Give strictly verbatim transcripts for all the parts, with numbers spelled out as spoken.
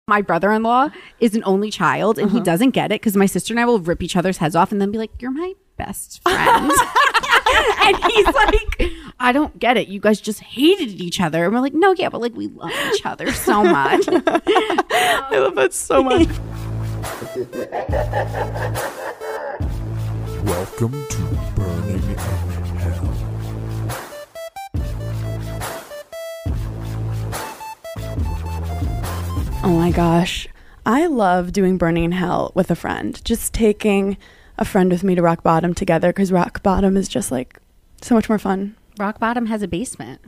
My brother-in-law is an only child and uh-huh. he doesn't get it because my sister and I will rip each other's heads off and then be like, you're my best friend. And he's like, I don't get it. You guys just hated each other. And we're like, no, yeah, but like we love each other so much. I love that so much. Welcome to Burning in Hell. Oh my gosh. I love doing Burning in Hell with a friend. Just taking a friend with me to rock bottom together because rock bottom is just like so much more fun. Rock bottom has a basement.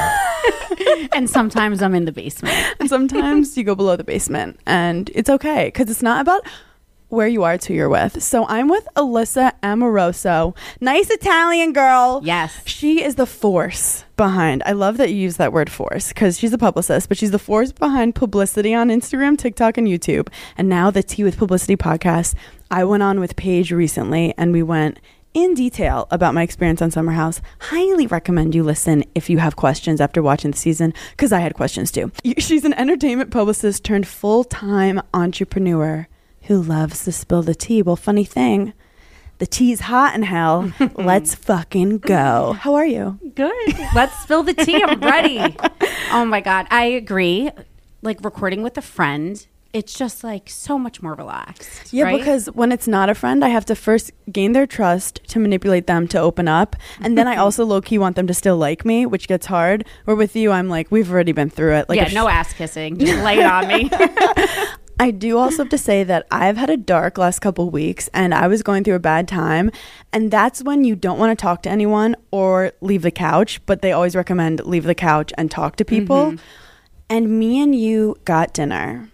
And sometimes I'm in the basement. And sometimes you go below the basement and it's okay because it's not about where you are, it's who you're with. So I'm with Alyssa Amoroso. Nice Italian girl. Yes. She is the force behind, I love that you use that word force because she's a publicist, but she's the force behind publicity on Instagram, TikTok, and YouTube. And now the Tea with Publicity podcast. I went on with Paige recently and we went in detail about my experience on Summer House. Highly recommend you listen if you have questions after watching the season because I had questions too. She's an entertainment publicist turned full-time entrepreneur who loves to spill the tea. Well, funny thing, the tea's hot in hell. Let's fucking go. How are you? Good. Let's spill the tea. I'm ready. Oh my God. I agree. Like recording with a friend, it's just like so much more relaxed. Yeah, right? Because when it's not a friend, I have to first gain their trust to manipulate them to open up. And then I also low-key want them to still like me, which gets hard. Where with you, I'm like, we've already been through it. Like yeah, no sh- ass kissing. Just lay it on me. I do also have to say that I've had a dark last couple weeks and I was going through a bad time. And that's when you don't want to talk to anyone or leave the couch, but they always recommend leave the couch and talk to people. Mm-hmm. And me and you got dinner.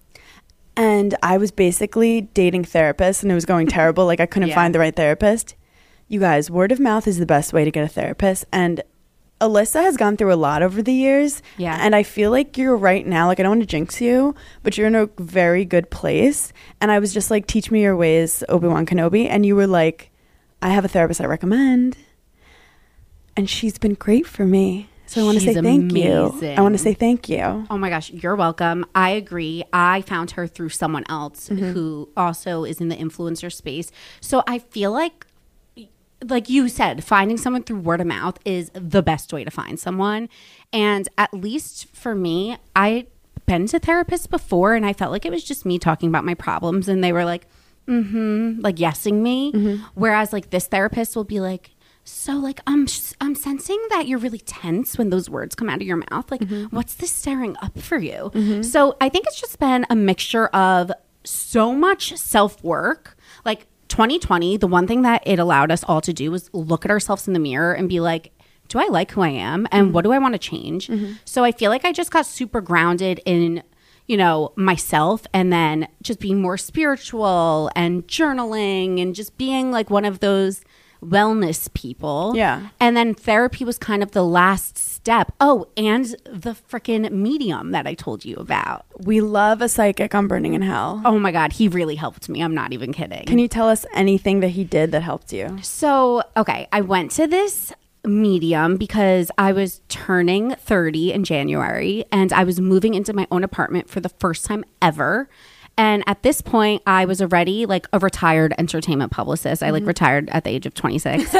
And I was basically dating therapists and it was going terrible. Like I couldn't yeah. find the right therapist. You guys, word of mouth is the best way to get a therapist. And Alyssa has gone through a lot over the years. Yeah. And I feel like you're right now, like I don't want to jinx you, but you're in a very good place. And I was just like, teach me your ways, Obi-Wan Kenobi. And you were like, I have a therapist I recommend. And she's been great for me. So I want to say thank amazing. you. I want to say thank you. Oh my gosh, you're welcome. I agree. I found her through someone else mm-hmm. who also is in the influencer space. So I feel like like you said, finding someone through word of mouth is the best way to find someone. And at least for me, I've been to therapists before and I felt like it was just me talking about my problems and they were like, mm-hmm, like yesing me. Mm-hmm. Whereas like this therapist will be like, so like, I'm, I'm sensing that you're really tense when those words come out of your mouth. Like, mm-hmm. what's this stirring up for you? Mm-hmm. So I think it's just been a mixture of so much self-work, like, twenty twenty, the one thing that it allowed us all to do was look at ourselves in the mirror and be like, do I like who I am? And mm-hmm. what do I want to change? Mm-hmm. So I feel like I just got super grounded in, you know, myself and then just being more spiritual and journaling and just being like one of those wellness people. Yeah. And then therapy was kind of the last step. Oh, and the freaking medium that I told you about. We love a psychic on Burning in Hell. Oh my God, he really helped me. I'm not even kidding. Can you tell us anything that he did that helped you? So, okay, I went to this medium because I was turning thirty in January and I was moving into my own apartment for the first time ever. And at this point, I was already like a retired entertainment publicist. I like mm-hmm. retired at the age of twenty-six.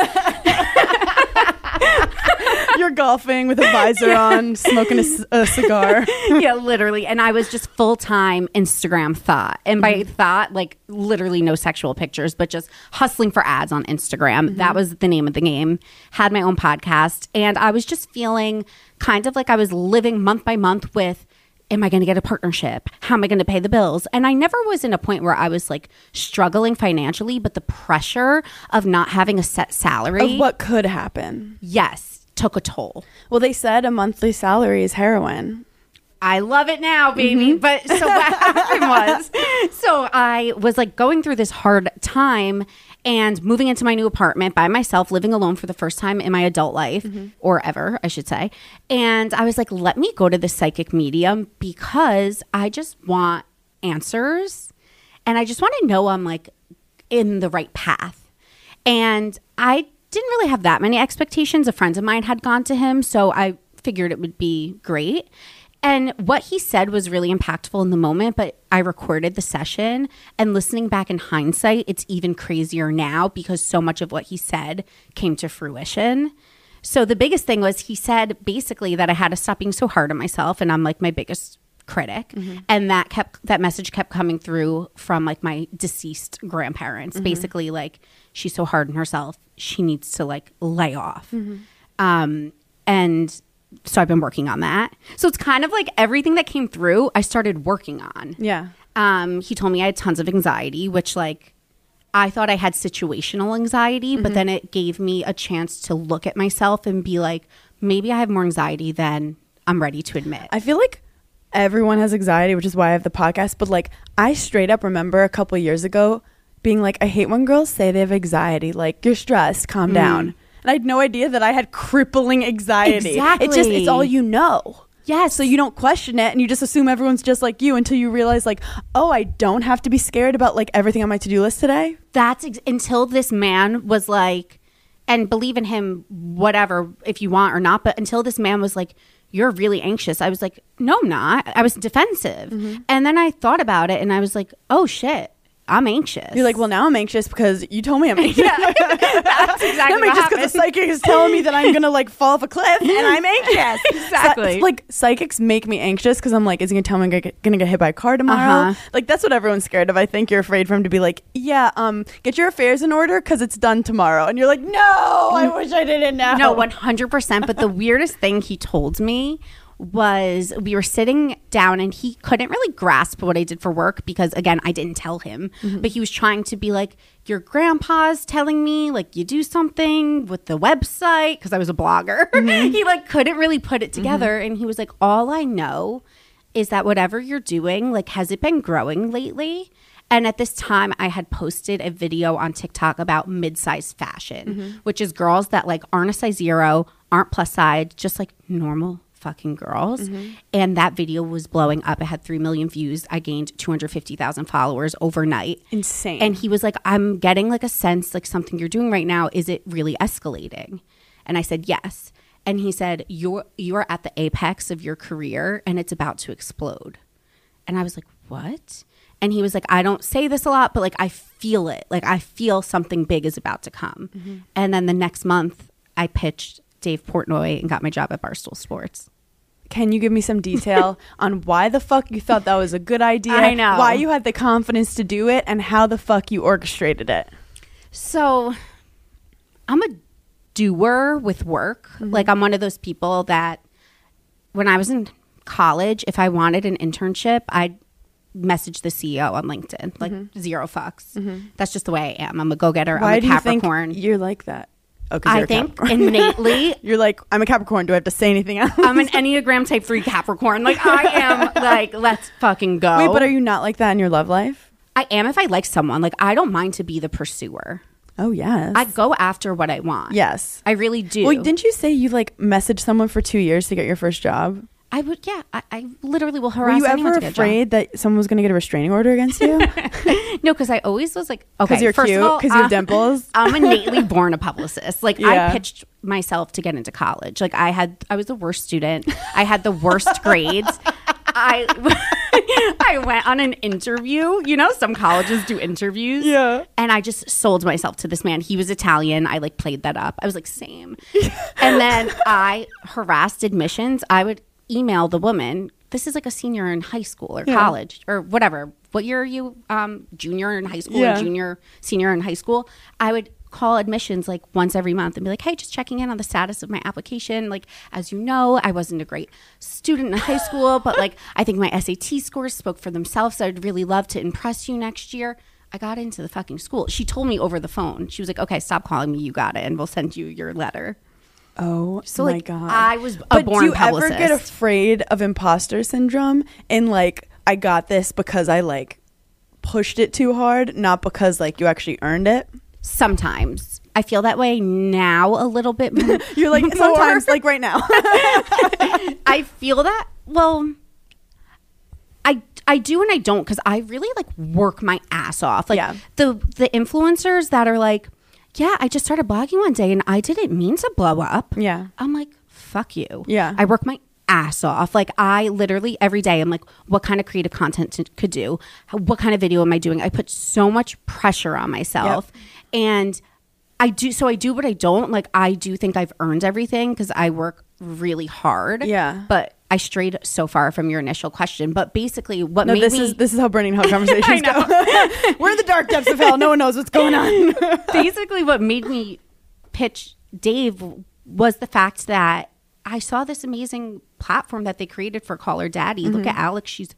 You're golfing with a visor yeah. on, smoking a, a cigar. Yeah, literally. And I was just full-time Instagram thought. And by mm-hmm. thought, like literally no sexual pictures, but just hustling for ads on Instagram. Mm-hmm. That was the name of the game. Had my own podcast. And I was just feeling kind of like I was living month by month with, am I going to get a partnership? How am I going to pay the bills? And I never was in a point where I was like struggling financially, but the pressure of not having a set salary. Of what could happen. Yes. Took a toll. Well, they said a monthly salary is heroin. I love it now, baby. Mm-hmm. But so what happened was, so I was like going through this hard time and moving into my new apartment by myself, living alone for the first time in my adult life, mm-hmm. or ever, I should say. And I was like, let me go to the psychic medium because I just want answers. And I just want to know I'm like in the right path. And I didn't really have that many expectations. A friend of mine had gone to him, so I figured it would be great. And what he said was really impactful in the moment, but I recorded the session, and listening back in hindsight, it's even crazier now because so much of what he said came to fruition. So the biggest thing was he said basically that I had to stop being so hard on myself, and I'm like my biggest critic. Mm-hmm. And that kept that message kept coming through from like my deceased grandparents. Mm-hmm. Basically like, she's so hard on herself, she needs to like lay off. Mm-hmm. Um, and so I've been working on that. So it's kind of like everything that came through, I started working on. Yeah. Um, he told me I had tons of anxiety, which like I thought I had situational anxiety, mm-hmm. but then it gave me a chance to look at myself and be like, maybe I have more anxiety than I'm ready to admit. I feel like everyone has anxiety, which is why I have the podcast. But like, I straight up remember a couple of years ago being like, I hate when girls say they have anxiety. Like, you're stressed, calm mm. down. And I had no idea that I had crippling anxiety. Exactly. It's just, it's all you know. Yes. So you don't question it, and you just assume everyone's just like you until you realize like, oh, I don't have to be scared about like everything on my to-do list today. That's ex- until this man was like, and believe in him, whatever, if you want or not. But until this man was like, you're really anxious. I was like, no, I'm not. I was defensive. Mm-hmm. And then I thought about it and I was like, oh shit, I'm anxious. You're like, well, now I'm anxious because you told me I'm anxious. Yeah, that's exactly I'm anxious because the psychic is telling me that I'm going to like fall off a cliff and I'm anxious. Exactly. So, like psychics make me anxious because I'm like, is he going to tell me I'm going to get hit by a car tomorrow? Uh-huh. Like that's what everyone's scared of. I think you're afraid for him to be like, yeah, um, get your affairs in order because it's done tomorrow. And you're like, no, I wish I didn't know. No, one hundred percent. But the weirdest thing he told me was we were sitting down and he couldn't really grasp what I did for work because again I didn't tell him, mm-hmm. but he was trying to be like, your grandpa's telling me like you do something with the website because I was a blogger. Mm-hmm. He like couldn't really put it together, mm-hmm. and he was like, all I know is that whatever you're doing, like, has it been growing lately? And at this time, I had posted a video on TikTok about mid-size fashion, mm-hmm. which is girls that like aren't a size zero, aren't plus size, just like normal fucking girls. Mm-hmm. And that video was blowing up. It had three million views. I gained two hundred fifty thousand followers overnight. Insane. And he was like, I'm getting like a sense, like something you're doing right now, is it really escalating? And I said, yes. And he said, you're you're at the apex of your career and it's about to explode. And I was like, what? And he was like, I don't say this a lot, but like I feel it. Like I feel something big is about to come. Mm-hmm. And then the next month I pitched Dave Portnoy and got my job at Barstool Sports. Can you give me some detail on why the fuck you thought that was a good idea? I know. Why you had the confidence to do it and how the fuck you orchestrated it? So I'm a doer with work. Mm-hmm. Like I'm one of those people that when I was in college, if I wanted an internship, I'd message the C E O on LinkedIn. Like mm-hmm. zero fucks. Mm-hmm. That's just the way I am. I'm a go-getter. Why I'm a do Capricorn. You think you're like that? Oh, I think innately you're like, I'm a Capricorn. Do I have to say anything else? I'm an Enneagram type three Capricorn. Like I am like, let's fucking go. Wait, but are you not like that in your love life? I am if I like someone. Like I don't mind to be the pursuer. Oh, yes. I go after what I want. Yes. I really do. Well, didn't you say you like messaged someone for two years to get your first job? I would, yeah. I, I literally will harass anyone. Were you anyone ever to get afraid that someone was going to get a restraining order against you? No, because I always was like, okay, because you're first cute, of all, because you're uh, dimples. I'm innately born a publicist. Like Yeah. I pitched myself to get into college. Like I had, I was the worst student. I had the worst grades. I I went on an interview. You know, some colleges do interviews. Yeah. And I just sold myself to this man. He was Italian. I like played that up. I was like, same. And then I harassed admissions. I would email the woman. This is like a senior in high school or Yeah. college or whatever. What year are you? Um, junior in high school Yeah. or junior, senior in high school? I would call admissions like once every month and be like, hey, just checking in on the status of my application. Like, as you know, I wasn't a great student in high school, but like, I think my S A T scores spoke for themselves. So I'd really love to impress you next year. I got into the fucking school. She told me over the phone. She was like, okay, stop calling me. You got it. And we'll send you your letter. Oh, So my like, God. I was a but born do you publicist. ever get afraid of imposter syndrome and like, I got this because I like pushed it too hard, not because like you actually earned it? Sometimes. I feel that way now a little bit more. You're like, more. sometimes, like right now. I feel that. Well, I I do and I don't because I really like work my ass off. Like Yeah. the the influencers that are like, yeah, I just started blogging one day and I didn't mean to blow up. Yeah. I'm like, fuck you. Yeah. I work my ass off. Like I literally every day I'm like, what kind of creative content to, could do? How, what kind of video am I doing? I put so much pressure on myself. Yep. And I do, so I do what I don't. Like I do think I've earned everything because I work really hard. Yeah. But I strayed so far from your initial question. But basically what no, made this me... is this is how Burning Hell conversations go. We're in the dark depths of hell. No one knows what's going on. Basically what made me pitch Dave was the fact that I saw this amazing platform that they created for Call Her Daddy. Mm-hmm. Look at Alex. She's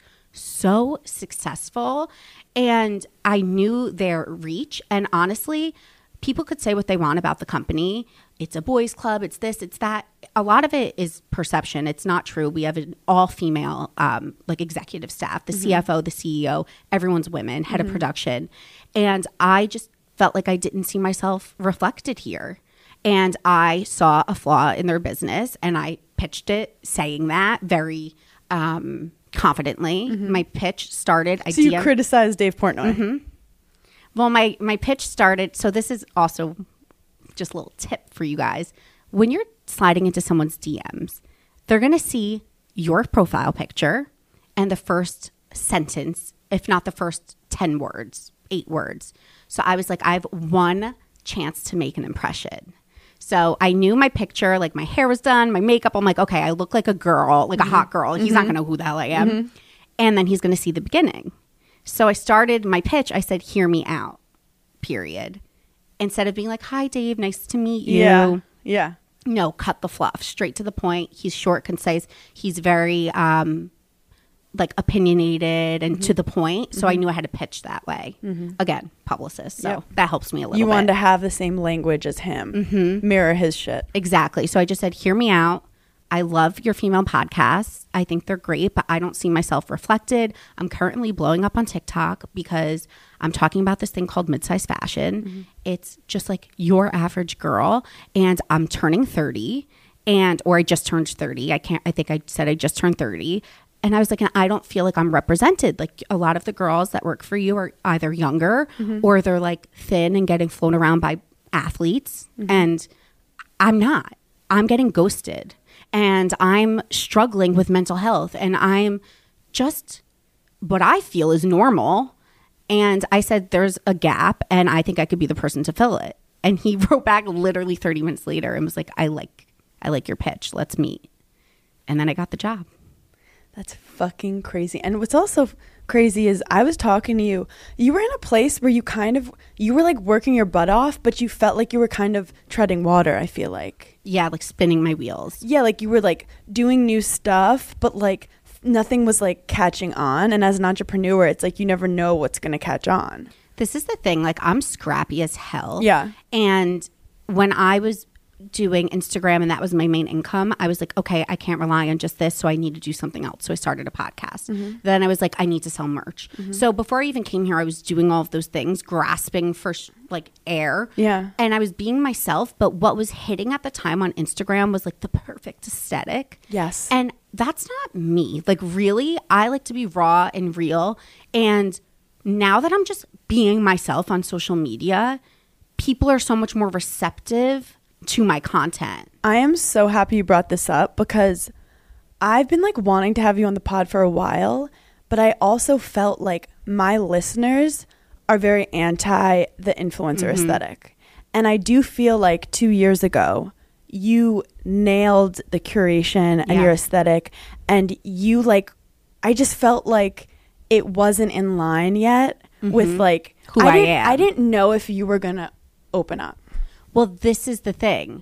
so successful. And I knew their reach. And honestly, people could say what they want about the company. It's a boys club. It's this, it's that. A lot of it is perception. It's not true. We have an all-female um, like executive staff, the mm-hmm. C F O, the C E O, everyone's women, head mm-hmm. of production. And I just felt like I didn't see myself reflected here. And I saw a flaw in their business and I pitched it saying that very um, confidently. Mm-hmm. My pitch started. I so you D M'd criticized Dave Portnoy. Mm-hmm. Well, my, my pitch started. So this is also just a little tip for you guys. When you're sliding into someone's D Ms, they're going to see your profile picture and the first sentence, if not the first ten words, eight words. So I was like, I have one chance to make an impression. So I knew my picture, like my hair was done, my makeup. I'm like, okay, I look like a girl, like mm-hmm. a hot girl. He's mm-hmm. not going to know who the hell I am. Mm-hmm. And then he's going to see the beginning. So I started my pitch. I said, hear me out, period. Instead of being like, hi, Dave, nice to meet you. Yeah, yeah. No, cut the fluff, straight to the point. He's short, concise. He's very um, like opinionated and mm-hmm. to the point. So mm-hmm. I knew I had to pitch that way. Mm-hmm. Again, publicist. So yep. that helps me a little you bit. You wanted to have the same language as him. Mm-hmm. Mirror his shit. Exactly. So I just said, hear me out. I love your female podcasts. I think they're great, but I don't see myself reflected. I'm currently blowing up on TikTok because I'm talking about this thing called midsize fashion. Mm-hmm. It's just like your average girl, and I'm turning thirty, and or I just turned thirty. I can't. I think I said I just turned thirty, and I was like, and I don't feel like I'm represented. Like a lot of the girls that work for you are either younger mm-hmm. or they're like thin and getting flown around by athletes, mm-hmm. and I'm not. I'm getting ghosted. And I'm struggling with mental health, and I'm just what I feel is normal. And I said, there's a gap, and I think I could be the person to fill it. And he wrote back literally thirty minutes later and was like, I like, I like your pitch. Let's meet. And then I got the job. That's fucking crazy. And what's also crazy is I was talking to you. You were in a place where you kind of, you were like working your butt off, but you felt like you were kind of treading water, I feel like. Yeah, like spinning my wheels. Yeah, like you were like doing new stuff, but like nothing was like catching on. And as an entrepreneur, it's like you never know what's going to catch on. This is the thing. Like I'm scrappy as hell. Yeah. And when I was doing Instagram and that was my main income, I was like, okay, I can't rely on just this, so I need to do something else. So I started a podcast. Mm-hmm. Then I was like, I need to sell merch. Mm-hmm. So before I even came here, I was doing all of those things, grasping for sh- like air. Yeah. And I was being myself, but what was hitting at the time on Instagram was like the perfect aesthetic. Yes. And that's not me. Like really, I like to be raw and real. And now that I'm just being myself on social media, people are so much more receptive to my content. I am so happy you brought this up because I've been like wanting to have you on the pod for a while, but I also felt like my listeners are very anti the influencer mm-hmm. aesthetic. And I do feel like two years ago, you nailed the curation and yeah. your aesthetic, and you like, I just felt like it wasn't in line yet mm-hmm. with like who I, I didn't, am. I didn't know if you were going to open up. Well, this is the thing.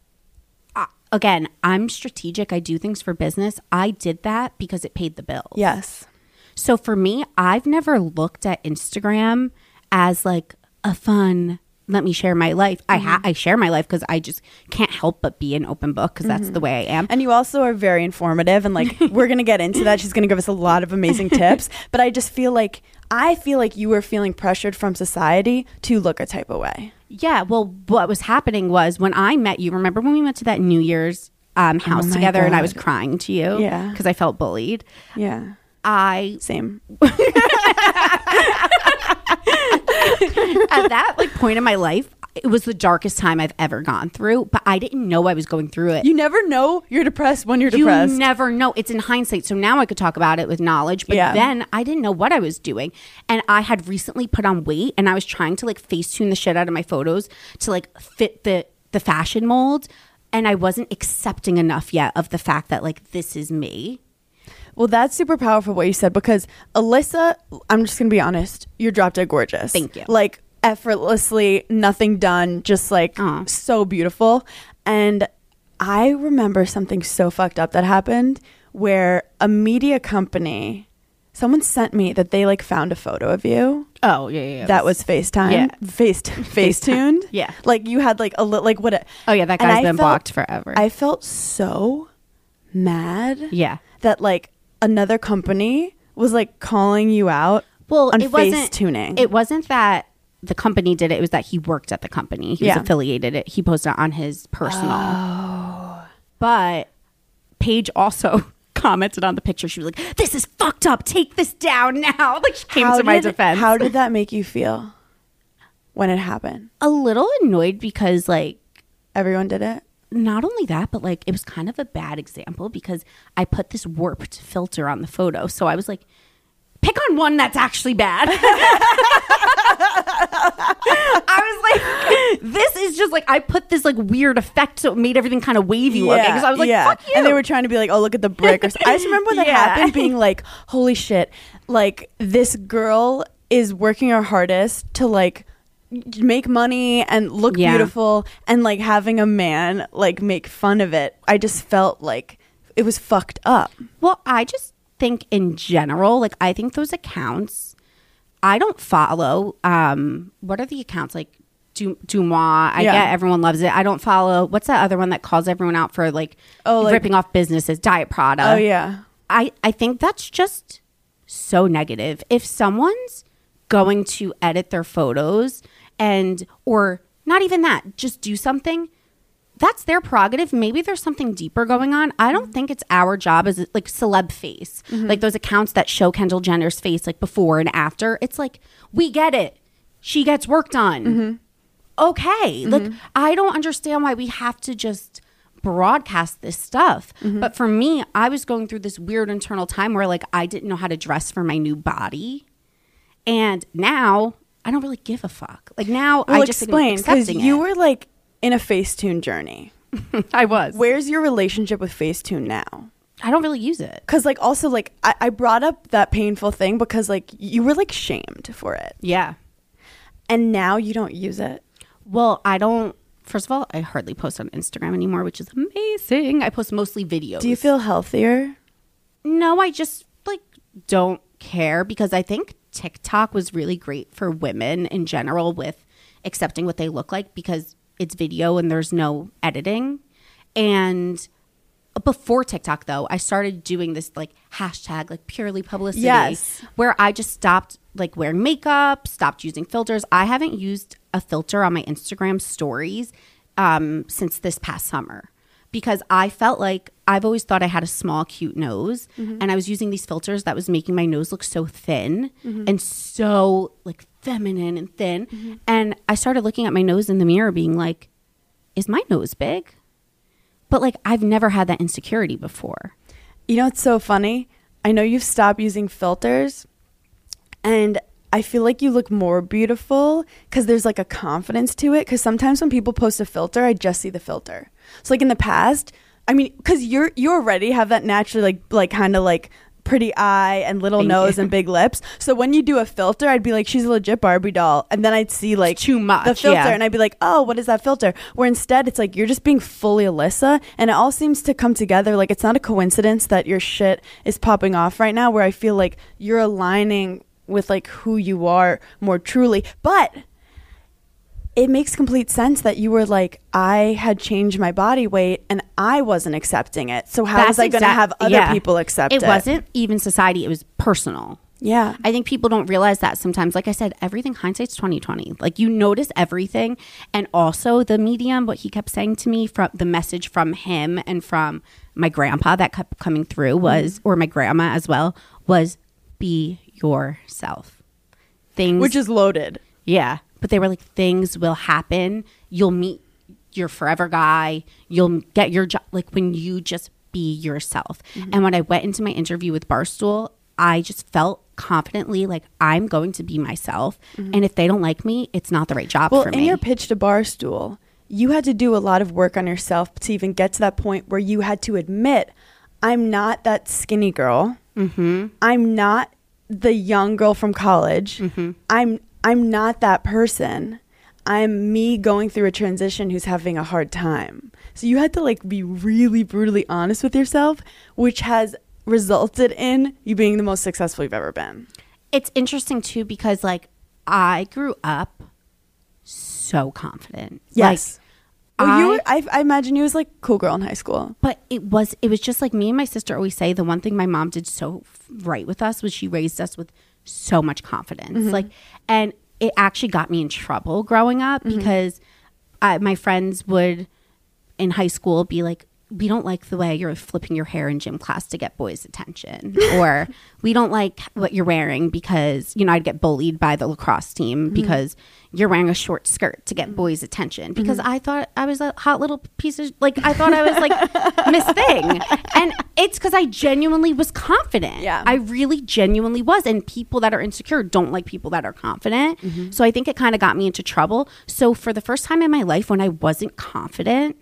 Uh, again, I'm strategic. I do things for business. I did that because it paid the bills. Yes. So for me, I've never looked at Instagram as like a fun, let me share my life. Mm-hmm. I ha- I share my life because I just can't help but be an open book because mm-hmm. that's the way I am. And you also are very informative, and like we're going to get into that. She's going to give us a lot of amazing tips. But I just feel like, I feel like you were feeling pressured from society to look a type of way. Yeah, well, what was happening was when I met you, remember when we went to that New Year's um, house oh together God. And I was crying to you? Yeah. Because I felt bullied. Yeah. I... Same. At that like point in my life, it was the darkest time I've ever gone through, but I didn't know I was going through it. You never know you're depressed when you're you depressed. never know. It's in hindsight. So now I could talk about it with knowledge, but Yeah. then I didn't know what I was doing. And I had recently put on weight, and I was trying to like Facetune the shit out of my photos to like fit the the fashion mold, and I wasn't accepting enough yet of the fact that like this is me. Well, that's super powerful what you said, because Alyssa, I'm just going to be honest, you're drop dead gorgeous. Thank you. Like effortlessly, nothing done, just like Aw. so beautiful. And I remember something so fucked up that happened where a media company, someone sent me that they like found a photo of you. Oh, yeah, yeah. yeah. That was FaceTime. Yeah. Face Facetuned. Yeah. Like you had like a li- like what? A, Oh, yeah, that and guy's I been felt- blocked forever. I felt so mad. yeah. That like another company was like calling you out Well, on it wasn't face tuning. It wasn't that the company did it. It was that he worked at the company. He Yeah. was affiliated. It. He posted it on his personal. Oh. But Paige also commented on the picture. She was like, "This is fucked up. Take this down now." Like she came How to my did- defense. How did that make you feel when it happened? A little annoyed because like Everyone did it? not only that, but like it was kind of a bad example because I put this warped filter on the photo. So I was like, pick on one that's actually bad. I was like, this is just like, I put this like weird effect so it made everything kind of wavy looking. So I was like, fuck you. And they were trying to be like, oh, look at the brick. Or so- I just remember when that Yeah. happened being like, holy shit. Like this girl is working her hardest to like make money and look Yeah. beautiful, and like having a man like make fun of it. I just felt like it was fucked up. Well, I just think in general, like I think those accounts, I don't follow. Um, what are the accounts like? Du- Dumois. I Yeah. get everyone loves it. I don't follow. What's that other one that calls everyone out for like, Oh, like- ripping off businesses? Diet Prada. Oh yeah. I I think that's just so negative. If someone's going to edit their photos and or not even that, just do something, that's their prerogative. Maybe there's something deeper going on. I don't think it's our job as like celeb face, like those accounts that show Kendall Jenner's face like before and after. It's like, we get it. She gets work done. Okay. Like, I don't understand why we have to just broadcast this stuff. But for me, I was going through this weird internal time where like I didn't know how to dress for my new body. And now I don't really give a fuck. Like now Well, I just explain, because accepting you it. were like in a Facetune journey. I was. Where's your relationship with Facetune now? I don't really use it. Because like also like I, I brought up that painful thing because like you were like shamed for it, Yeah. and now you don't use it. Well, I don't. First of all, I hardly post on Instagram anymore, which is amazing. I post mostly videos. Do you feel healthier? No, I just like don't care because I think TikTok was really great for women in general with accepting what they look like because it's video and there's no editing. And before TikTok though, I started doing this like hashtag like purely publicity, Yes. where I just stopped like wearing makeup, stopped using filters. I haven't used a filter on my Instagram stories um, since this past summer because I felt like I've always thought I had a small, cute nose, and I was using these filters that was making my nose look so thin and so like feminine and thin. And I started looking at my nose in the mirror being like, is my nose big? But like I've never had that insecurity before. You know, it's so funny. I know you've stopped using filters, and I feel like you look more beautiful because there's like a confidence to it. Because sometimes when people post a filter, I just see the filter. So like in the past, I mean, because you're you already have that naturally like like kind of like pretty eye and little Thank nose you. and big lips. So when you do a filter, I'd be like, she's a legit Barbie doll, and then I'd see like Too much, the filter, yeah. and I'd be like, oh, what is that filter? Where instead it's like you're just being fully Alyssa, and it all seems to come together. Like it's not a coincidence that your shit is popping off right now. Where I feel like you're aligning with like who you are more truly, but it makes complete sense that you were like, I had changed my body weight and I wasn't accepting it. So how was I going to exact- have other yeah. people accept it? It wasn't even society. It was personal. Yeah. I think people don't realize that sometimes. Like I said, everything hindsight's twenty twenty. Like you notice everything, and also the medium. What he kept saying to me from the message from him and from my grandpa that kept coming through was, or my grandma as well, was be yourself. Things, Which is loaded. yeah. but they were like, things will happen. You'll meet your forever guy. You'll get your job. Like when you just be yourself. Mm-hmm. And when I went into my interview with Barstool, I just felt confidently like I'm going to be myself. Mm-hmm. And if they don't like me, it's not the right job well, for me. In your pitch to Barstool, you had to do a lot of work on yourself to even get to that point where you had to admit, I'm not that skinny girl. Mm-hmm. I'm not the young girl from college. Mm-hmm. I'm I'm not that person. I'm me going through a transition who's having a hard time. So you had to like be really brutally honest with yourself, which has resulted in you being the most successful you've ever been. It's interesting too because like I grew up so confident. Yes. Like, well, I, you were, I, I imagine you was like cool girl in high school. But it was it was just like me and my sister always say the one thing my mom did so right with us was she raised us with so much confidence. Mm-hmm. Like, and it actually got me in trouble growing up mm-hmm. because I, my friends would in high school be like, we don't like the way you're flipping your hair in gym class to get boys' attention. Or we don't like what you're wearing because, you know, I'd get bullied by the lacrosse team mm-hmm. because you're wearing a short skirt to get boys' attention. Because mm-hmm. I thought I was a hot little piece of, like, I thought I was like Miss Thing. And it's because I genuinely was confident. Yeah. I really genuinely was. And people that are insecure don't like people that are confident. Mm-hmm. So I think it kind of got me into trouble. So for the first time in my life when I wasn't confident,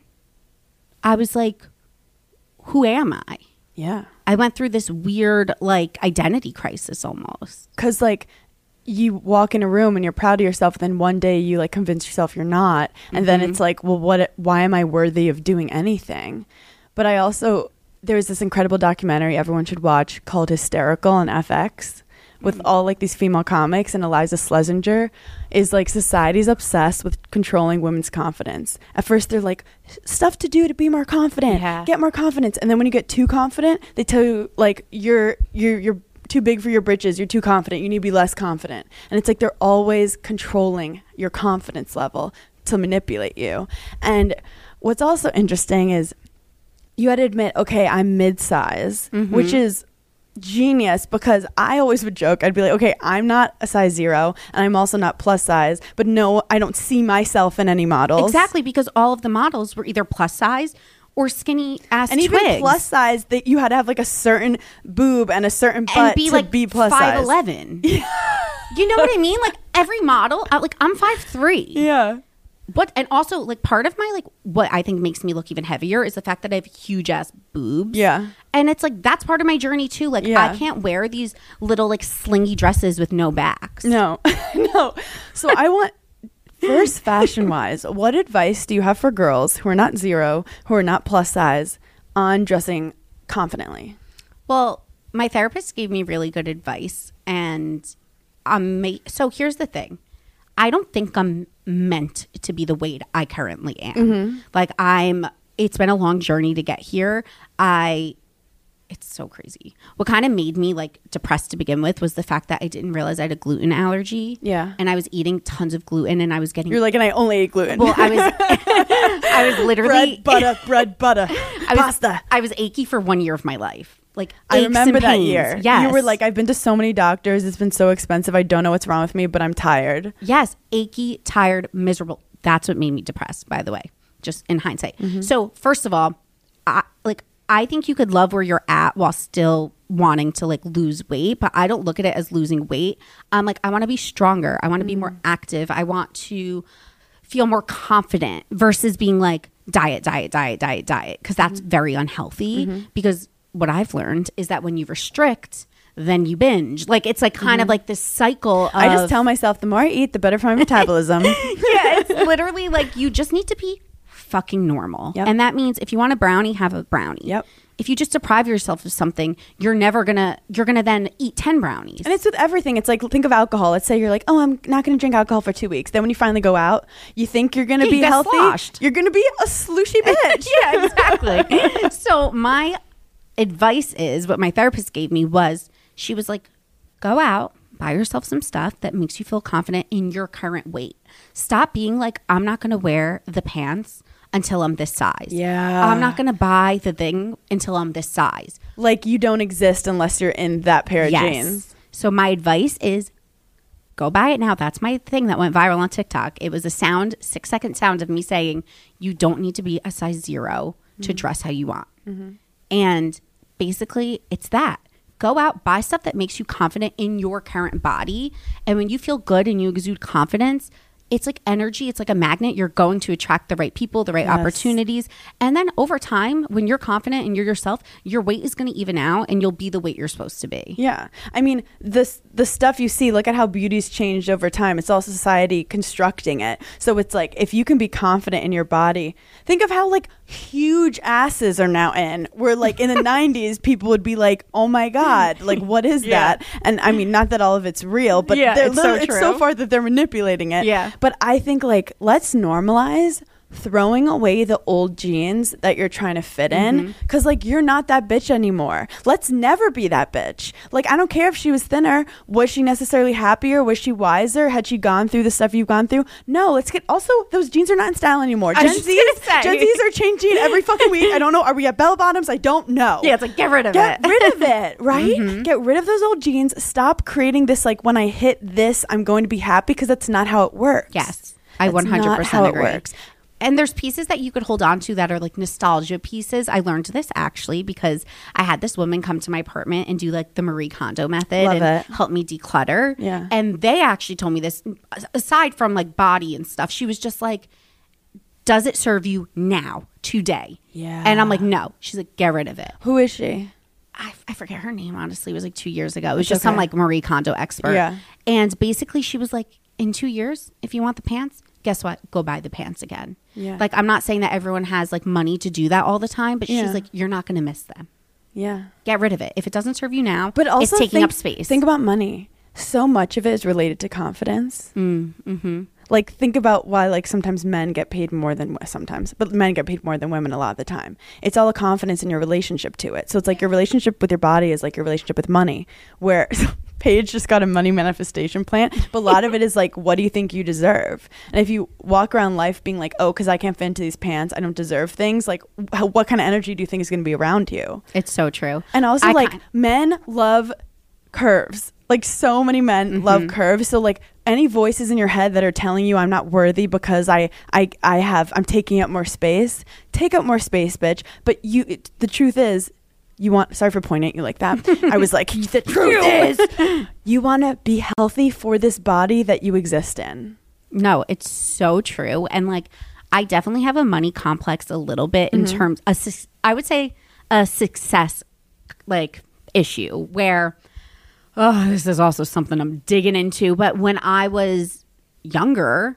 I was like, who am I? Yeah. I went through this weird, like, identity crisis almost. Because, like, you walk in a room and you're proud of yourself, and then one day you, like, convince yourself you're not. And mm-hmm. then it's like, well, what? Why am I worthy of doing anything? But I also, there's this incredible documentary everyone should watch called Hysterical on F X. With all like these female comics, and Eliza Schlesinger is like, society's obsessed with controlling women's confidence. At first they're like, stuff to do to be more confident, yeah. get more confidence. And then when you get too confident, they tell you like, you're you're you're too big for your britches, you're too confident, you need to be less confident. And it's like they're always controlling your confidence level to manipulate you. And what's also interesting is you had to admit, okay, I'm mid-size, mm-hmm. which is genius, because I always would joke, I'd be like, okay, I'm not a size zero and I'm also not plus size, but no, I don't see myself in any models. Exactly, because all of the models were either plus size or skinny ass and twigs. Even plus size, that you had to have like a certain boob and a certain butt and be to like be plus five size. eleven. You know what I mean? Like every model, I, like I'm five three. Yeah. But and also like part of my like what I think makes me look even heavier is the fact that I have huge ass boobs. Yeah. And it's like that's part of my journey too. Like yeah. I can't wear these little like slingy dresses with no backs. No. No. So I want first, fashion wise, what advice do you have for girls who are not zero, who are not plus size, on dressing confidently? Well, my therapist gave me really good advice, and um ma- so here's the thing. I don't think I'm meant to be the weight I currently am. Mm-hmm. Like I'm, it's been a long journey to get here. I, it's so crazy. What kind of made me like depressed to begin with was the fact that I didn't realize I had a gluten allergy. Yeah. And I was eating tons of gluten, and I was getting. You're like, and I only ate gluten. Well, I was, I was literally. Bread, butter, bread, butter, I was, pasta. I was achy for one year of my life. Like I remember that pains. year. Yes. You were like, I've been to so many doctors. It's been so expensive. I don't know what's wrong with me, but I'm tired. Yes. Achy, tired, miserable. That's what made me depressed, by the way, just in hindsight. Mm-hmm. So first of all, I, like, I think you could love where you're at while still wanting to like lose weight, but I don't look at it as losing weight. I'm like, I want to be stronger. I want to mm-hmm. be more active. I want to feel more confident versus being like diet, diet, diet, diet, diet. Because that's mm-hmm. very unhealthy mm-hmm. because what I've learned is that when you restrict, then you binge. Like it's like kind mm-hmm. of like this cycle of, I just tell myself the more I eat, the better for my metabolism. Yeah, it's literally like you just need to be fucking normal. Yep. And that means if you want a brownie, have a brownie. Yep. If you just deprive yourself of something, you're never gonna you're gonna then eat ten brownies. And it's with everything. It's like, think of alcohol. Let's say you're like, oh, I'm not gonna drink alcohol for two weeks. Then when you finally go out, you think you're gonna yeah, be you healthy. Sloshed. You're gonna be a slooshy bitch. Yeah, exactly. So my advice is, what my therapist gave me was, she was like, go out, buy yourself some stuff that makes you feel confident in your current weight. Stop being like, I'm not gonna wear the pants until I'm this size. Yeah. I'm not going to buy the thing until I'm this size. Like you don't exist unless you're in that pair of yes. jeans. So my advice is Go buy it now. That's my thing that went viral on TikTok. It was a sound, six second sound of me saying, you don't need to be a size zero mm-hmm. to dress how you want. Mm-hmm. And basically, it's that. Go out, buy stuff that makes you confident in your current body. And when you feel good and you exude confidence, it's like energy. It's like a magnet. You're going to attract the right people, the right yes. opportunities. And then over time, when you're confident and you're yourself, your weight is going to even out and you'll be the weight you're supposed to be. Yeah. I mean, this the stuff you see, look at how beauty's changed over time. It's all society constructing it. So it's like, if you can be confident in your body, think of how like huge asses are now in. Where like in the nineties, people would be like, oh my God, like what is yeah. that? And I mean, not that all of it's real, but yeah, it's, so it's so far that they're manipulating it. Yeah. But I think like let's normalize throwing away the old jeans that you're trying to fit in because mm-hmm. like you're not that bitch anymore. Let's never be that bitch. Like I don't care if she was thinner. Was she necessarily happier? Was she wiser? Had she gone through the stuff you've gone through? No, let's get also those jeans are not in style anymore. Gen Z's, Gen Z's are changing every fucking week. I don't know. Are we at bell bottoms? I don't know. Yeah, it's like get rid of get it. Get rid of it, right? Mm-hmm. Get rid of those old jeans. Stop creating this like when I hit this, I'm going to be happy because that's not how it works. Yes. I that's one hundred percent not how agree. It works. And there's pieces that you could hold on to that are like nostalgia pieces. I learned this actually because I had this woman come to my apartment and do like the Marie Kondo method Love and it. help me declutter. Yeah. And they actually told me this, aside from like body and stuff, she was just like, does it serve you now, today? Yeah. And I'm like, no. She's like, get rid of it. Who is she? I, I forget her name, honestly. It was like two years ago. It was It's just okay. some like Marie Kondo expert. Yeah. And basically she was like, in two years, if you want the pants, guess what? Go buy the pants again. Yeah. Like, I'm not saying that everyone has like money to do that all the time, but Yeah. she's like, you're not going to miss them. Yeah. Get rid of it. If it doesn't serve you now, But also it's taking think, up space. Think about money. So much of it is related to confidence. Mm, mm-hmm. Like, think about why, like, sometimes men get paid more than sometimes, but men get paid more than women a lot of the time. It's all a confidence in your relationship to it. So it's like your relationship with your body is like your relationship with money, where Paige just got a money manifestation plan, but a lot of it is like, what do you think you deserve? And if you walk around life being like, oh, because I can't fit into these pants, I don't deserve things, like, how, what kind of energy do you think is going to be around you? It's so true. And also, I like, kind- men love curves. Like, so many men mm-hmm. love curves. So, like, any voices in your head that are telling you I'm not worthy because I, I, I have, I'm taking up more space, take up more space, bitch. But you, it, the truth is, you want, sorry for pointing at you like that. I was like, the truth is, you want to be healthy for this body that you exist in. No, it's so true. And like, I definitely have a money complex a little bit in mm-hmm. terms of, I would say a success like issue where, oh, this is also something I'm digging into. But when I was younger,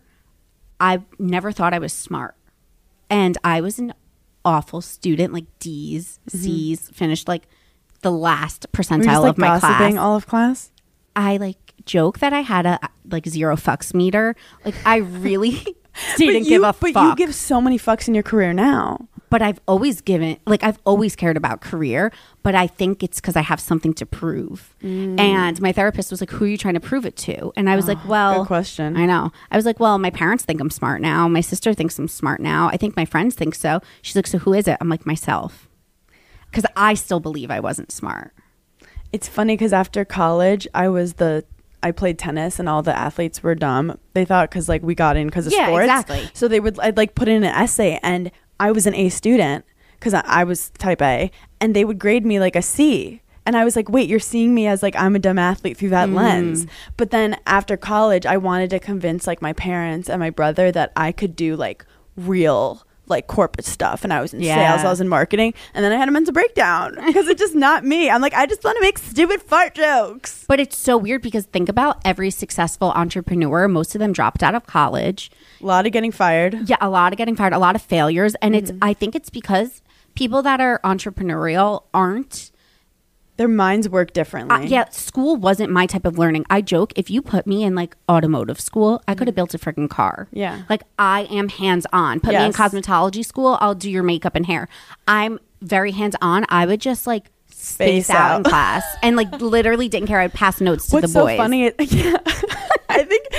I never thought I was smart. And I was an awful student, like D's, mm-hmm. C's, finished like the last percentile Were you just, like, of my class. All of class? I like joke that I had a like zero fucks meter. Like I really didn't you, give a but fuck. you give so many fucks in your career now. But I've always given, like I've always cared about career, but I think it's because I have something to prove. Mm. And my therapist was like, who are you trying to prove it to? And I was oh, like, well, good question. I know. I was like, well, my parents think I'm smart now. My sister thinks I'm smart now. I think my friends think so. She's like, so who is it? I'm like, myself. Because I still believe I wasn't smart. It's funny because after college, I was the, I played tennis and all the athletes were dumb. They thought because like we got in because of yeah, sports. Exactly. So they would, I'd like put in an essay and I was an A student because I, I was type A and they would grade me like a C. And I was like, wait, you're seeing me as like I'm a dumb athlete through that mm. lens. But then after college, I wanted to convince like my parents and my brother that I could do like real like corporate stuff. And I was in yeah. sales, I was in marketing. And then I had a mental breakdown because it's just not me. I'm like, I just want to make stupid fart jokes. But it's so weird because think about every successful entrepreneur. Most of them dropped out of college. A lot of getting fired. Yeah, a lot of getting fired, a lot of failures. And mm-hmm. it's, I think it's because people that are entrepreneurial aren't. Their minds work differently. Uh, yeah, school wasn't my type of learning. I joke, if you put me in like automotive school, I could have built a freaking car. Yeah. Like I am hands-on. Put yes. me in cosmetology school, I'll do your makeup and hair. I'm very hands-on. I would just like space, space out. out in class and like literally didn't care. I'd pass notes to What's the boys. What's so funny is, yeah, I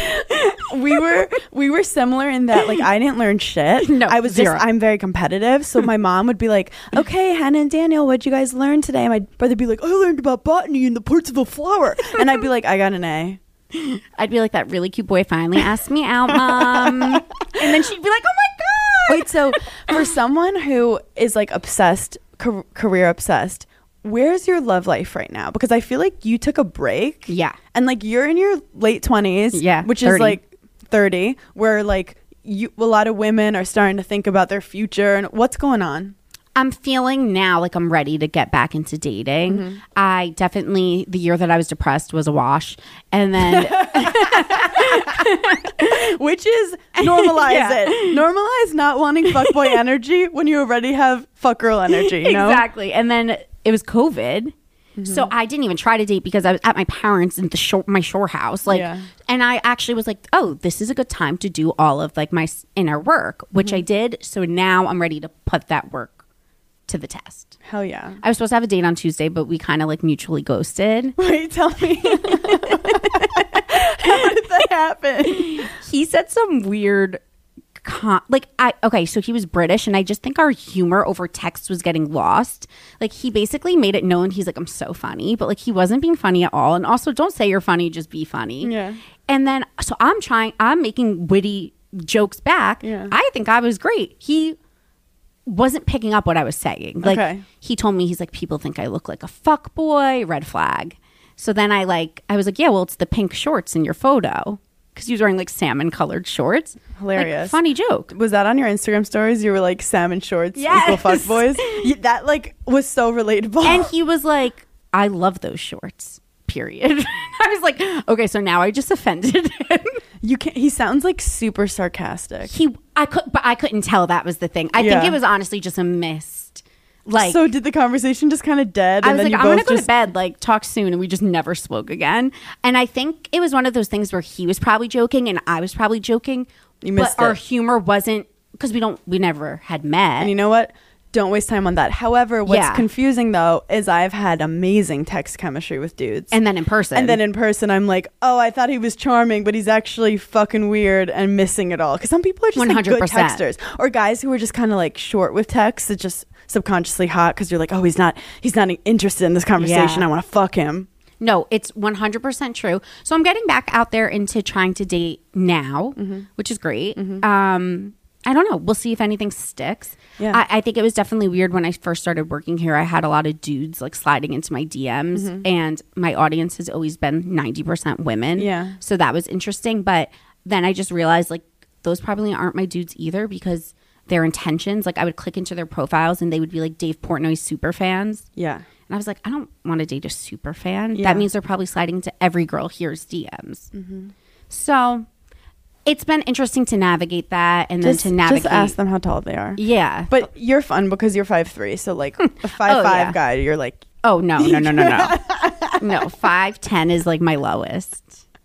think we were we were similar in that like I didn't learn shit. No, I was zero. just I'm very competitive. So my mom would be like, okay, Hannah and Daniel, what'd you guys learn today? And my brother would be like, I learned about botany and the parts of a flower. And I'd be like, I got an A. I'd be like, that really cute boy finally asked me out, Mom. And then she'd be like, oh my God. Wait, so for someone who is like obsessed, ca- career obsessed, where's your love life right now? Because I feel like you took a break. Yeah. And like you're in your late twenties. Yeah. Which thirty. is like thirty, where like you, a lot of women are starting to think about their future. And what's going on? I'm feeling now like I'm ready to get back into dating. Mm-hmm. I definitely, the year that I was depressed was a wash. And then... Which is normalize Yeah. it. Normalize not wanting fuckboy energy when you already have fuckgirl energy, you know? Exactly. And then it was COVID. Mm-hmm. So I didn't even try to date because I was at my parents' in the shore, my shore house. Like, Yeah. and I actually was like, oh, this is a good time to do all of like my s- inner work, which Mm-hmm. I did. So now I'm ready to put that work to the test. Hell yeah. I was supposed to have a date on Tuesday, but we kind of like mutually ghosted. Wait, tell me. How did that happen? He said some weird con- like I okay, so he was British and I just think our humor over text was getting lost. Like he basically made it known he's like, I'm so funny, but like he wasn't being funny at all. And also don't say you're funny, just be funny. Yeah. And then so I'm trying I'm making witty jokes back. Yeah. I think I was great. He wasn't picking up what I was saying. Like Okay. he told me, he's like, people think I look like a fuck boy, red flag. So then I like I was like, yeah, well, it's the pink shorts in your photo. Because he was wearing like salmon colored shorts. Hilarious. Like, funny joke. Was that on your Instagram stories? You were like salmon shorts Yes. equal fuck boys. You, that like was so relatable. And he was like, I love those shorts. Period. I was like, okay, so now I just offended him. You can He sounds like super sarcastic. He, I could, but I couldn't tell that was the thing. I Yeah. think it was honestly just a missed. Like, so did the conversation just kind of dead? I and was then like, you I'm gonna both go just to bed. Like, talk soon, and we just never spoke again. And I think it was one of those things where he was probably joking and I was probably joking. You missed but our it. humor wasn't because we don't, we never had met. And you know what? Don't waste time on that. However, what's Yeah. confusing though is I've had amazing text chemistry with dudes. and then in person, And then in person, I'm like, oh, I thought he was charming, but he's actually fucking weird and missing it all. Because some people are just like good one hundred percent. texters, or guys who are just kind of like short with text. It's just subconsciously hot because you're like, oh, he's not, he's not interested in this conversation. Yeah. I want to fuck him. No, it's one hundred percent true. So I'm getting back out there into trying to date now, Mm-hmm. which is great. Um, I don't know. We'll see if anything sticks. Yeah. I, I think it was definitely weird when I first started working here. I had a lot of dudes like sliding into my D Ms, Mm-hmm. and my audience has always been ninety percent women. Yeah. So that was interesting. But then I just realized like those probably aren't my dudes either because their intentions, like I would click into their profiles and they would be like Dave Portnoy super fans. Yeah. And I was like, I don't want to date a super fan. Yeah. That means they're probably sliding into every girl here's D Ms. Mm-hmm. So it's been interesting to navigate that and Just, then to navigate. just ask them how tall they are. Yeah. But you're fun because you're five three. So like a five Oh, five yeah. guy, you're like, oh, no, no, no, no, no. No, five ten is like my lowest.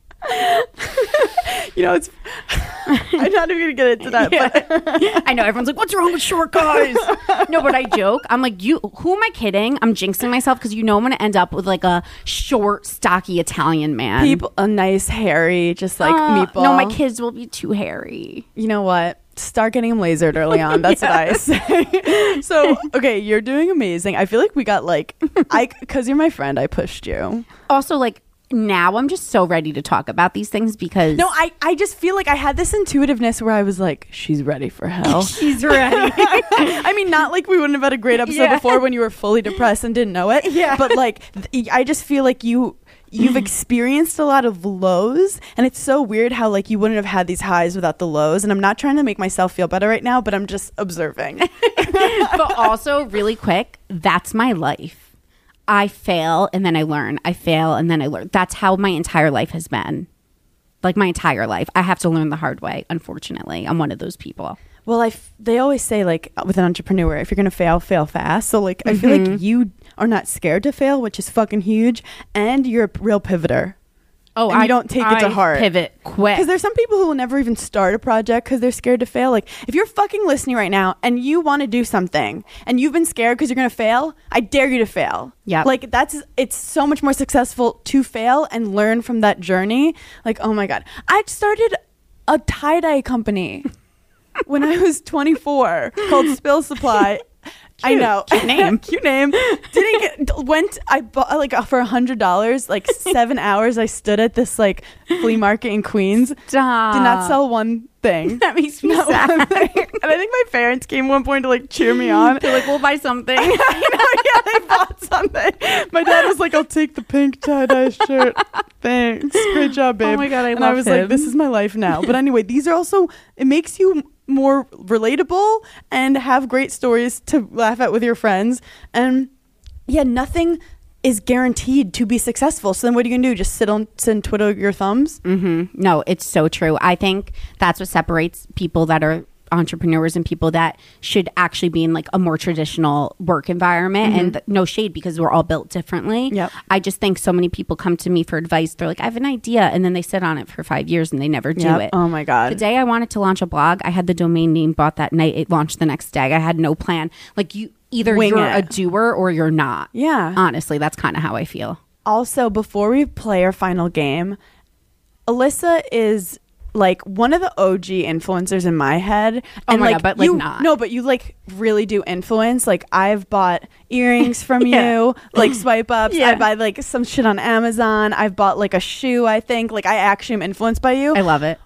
you know, it's. I'm not even gonna get into that. But I know everyone's like, what's wrong with short guys? No, but I joke. I'm like, you, who am I kidding? I'm jinxing myself because you know I'm going to end up with like a short, stocky Italian man. people, a nice hairy, just like Uh, meatball. No, my kids will be too hairy. You know what? Start getting them lasered early on. That's what I say. So, okay, you're doing amazing. I feel like we got like, I because you're my friend, I pushed you. Also, like, now I'm just so ready to talk about these things because No, I, I just feel like I had this intuitiveness where I was like, she's ready for hell. she's ready. I mean, not like we wouldn't have had a great episode Yeah. before when you were fully depressed and didn't know it. Yeah. But like, th- I just feel like you you've experienced a lot of lows, and it's so weird how like you wouldn't have had these highs without the lows. And I'm not trying to make myself feel better right now, but I'm just observing. But also, really quick, that's my life. I fail and then I learn. I fail and then I learn. That's how my entire life has been. Like my entire life. I have to learn the hard way, unfortunately. I'm one of those people. Well, I f- they always say like with an entrepreneur, if you're gonna fail, fail fast. So like, I feel like you are not scared to fail, which is fucking huge, and you're a real pivoter. Oh, And you don't take it to heart. Pivot quick. Because there's some people who will never even start a project because they're scared to fail. Like, if you're fucking listening right now and you want to do something and you've been scared because you're going to fail, I dare you to fail. Yep. Like, that's, it's so much more successful to fail and learn from that journey. Like, oh my God. I started a tie-dye company when I was twenty-four called Spill Supply. I know. Cute name. Cute name. Didn't get went. I bought like for a hundred dollars. Like seven hours. I stood at this like flea market in Queens. Stop. Did not sell one thing. That makes me Not sad. one thing. And I think my parents came one point to like cheer me on. They're like, we'll buy something. I know, yeah, they bought something. My dad was like, "I'll take the pink tie dye shirt. Thanks, great job, babe." Oh my God, I and love I was him. like, "This is my life now." But anyway, these are also. It makes you more relatable and have great stories to laugh at with your friends. And yeah, nothing is guaranteed to be successful. So then what are you gonna do? Just sit on sit and twiddle your thumbs? Mm-hmm. No, it's so true. I think that's what separates people that are entrepreneurs and people that should actually be in like a more traditional work environment. Mm-hmm. And th- no shade, because we're all built differently. Yep. I just think so many people come to me for advice. They're like, I have an idea, and then they sit on it for five years and they never do Yep. it. Oh my God. The day I wanted to launch a blog, I had the domain name bought that night. It launched the next day. I had no plan. Like, you either Wing you're it. a doer or you're not. Yeah. Honestly, that's kind of how I feel. Also, before we play our final game, Alyssa is like one of the O G influencers in my head. Oh And my like God, but, like, you, not. No, but you like really do influence. Like I've bought earrings from Yeah. you, like swipe ups. Yeah. I buy like some shit on Amazon. I've bought like a shoe, I think. Like I actually am influenced by you. I love it.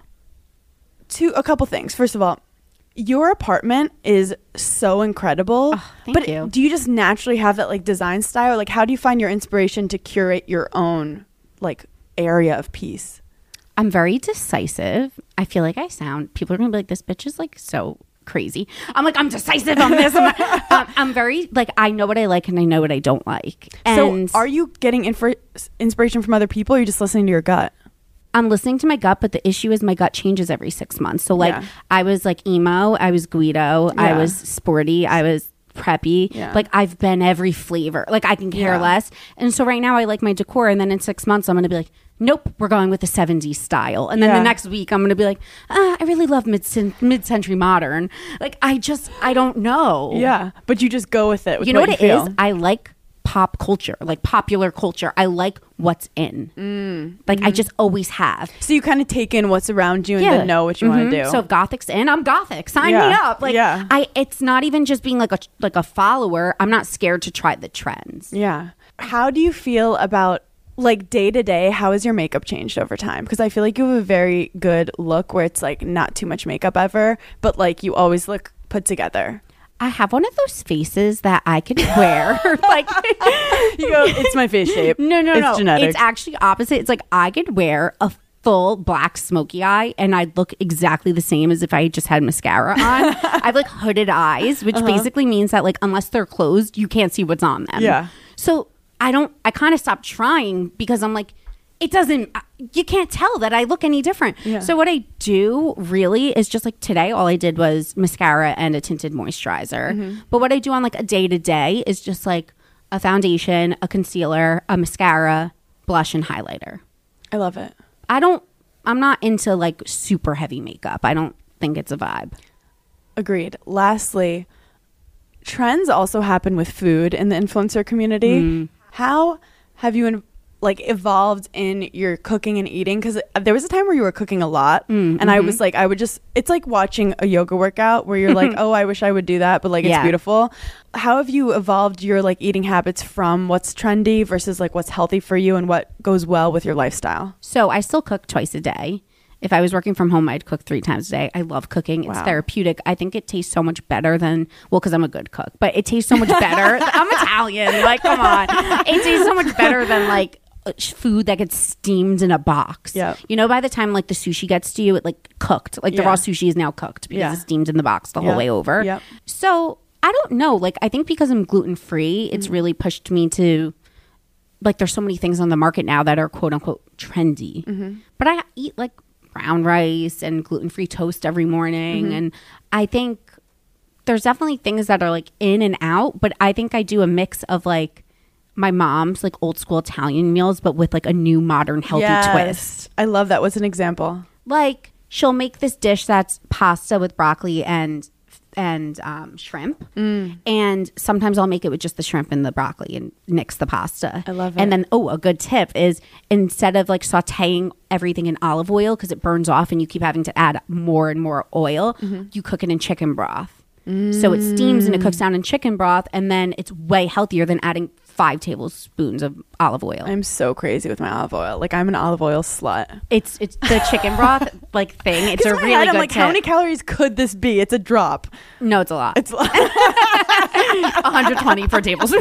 Two, a couple things. First of all, your apartment is so incredible. Oh, thank but you. do you just naturally have that like design style? Like how do you find your inspiration to curate your own like area of peace? I'm very decisive. I feel like I sound, people are going to be like, this bitch is like so crazy. I'm like, I'm decisive on this. I'm, not- um, I'm very, like, I know what I like and I know what I don't like. And So are you getting infor- inspiration from other people or are you just listening to your gut? I'm listening to my gut, but the issue is my gut changes every six months. So, like, Yeah. I was like emo, I was Guido, I Yeah. was sporty, I was preppy. Yeah. Like, I've been every flavor. Like, I can care Yeah. less. And so, right now, I like my decor. And then in six months, I'm going to be like, nope, we're going with the seventies style. And then Yeah. the next week, I'm going to be like, ah, I really love mid mid-century modern. Like, I just, I don't know. Yeah. But you just go with it. With You know what, what it you is? feel. I like pop culture, like popular culture. I like what's in. Mm. Like, I just always have. So you kind of take in what's around you and then know what you want Mhm. to do. So if Gothic's in, I'm Gothic. Sign Yeah. me up. Like, Yeah. I. It's not even just being like a like a follower. I'm not scared to try the trends. Yeah. How do you feel about like day to day? How has your makeup changed over time? Because I feel like you have a very good look where it's like not too much makeup ever, but like you always look put together. I have one of those faces that I could wear. Like, You go, it's my face shape. no, no, it's no. genetic. It's actually opposite. It's like I could wear a full black smoky eye and I'd look exactly the same as if I just had mascara on. I have like hooded eyes, which Uh-huh. basically means that like unless they're closed, you can't see what's on them. Yeah. So I don't. I kind of stopped trying because I'm like, it doesn't. You can't tell that I look any different. Yeah. So what I do really is just like today, all I did was mascara and a tinted moisturizer. Mm-hmm. But what I do on like a day to day is just like a foundation, a concealer, a mascara, blush, and highlighter. I love it. I don't. I'm not into like super heavy makeup. I don't think it's a vibe. Agreed. Lastly, trends also happen with food in the influencer community. Mm. How have you in, like evolved in your cooking and eating? Because there was a time where you were cooking a lot, Mm, and I mhm. was like, I would just. It's like watching a yoga workout where you're like, oh, I wish I would do that, but like it's Yeah. beautiful. How have you evolved your like eating habits from what's trendy versus like what's healthy for you and what goes well with your lifestyle? So I still cook twice a day. If I was working from home, I'd cook three times a day. I love cooking. It's Wow. therapeutic. I think it tastes so much better than, well, because I'm a good cook, but it tastes so much better. I'm Italian. Like, come on. It tastes so much better than like uh, sh- food that gets steamed in a box. Yeah. You know, by the time like the sushi gets to you, it like cooked. Like the Yeah. raw sushi is now cooked because Yeah. it's steamed in the box the Yeah. whole way over. Yep. So I don't know. Like, I think because I'm gluten free, it's really pushed me to, like, there's so many things on the market now that are quote unquote trendy. But I eat like brown rice and gluten-free toast every morning. And I think there's definitely things that are like in and out, but I think I do a mix of like my mom's like old school Italian meals, but with like a new modern healthy Yes. twist. I love that. What's an example? Like she'll make this dish that's pasta with broccoli and and um, shrimp. Mm. And sometimes I'll make it with just the shrimp and the broccoli and mix the pasta. I love it. And then, oh, a good tip is instead of like sauteing everything in olive oil because it burns off and you keep having to add more and more oil, Mm-hmm. you cook it in chicken broth. So it steams and it cooks down in chicken broth, and then it's way healthier than adding five tablespoons of olive oil. I'm so crazy with my olive oil. Like, I'm an olive oil slut. It's it's the chicken broth like thing. It's a in my really head, good I'm like, tip. how many calories could this be? It's a drop. No, it's a lot. It's a lot. one hundred twenty per tablespoon.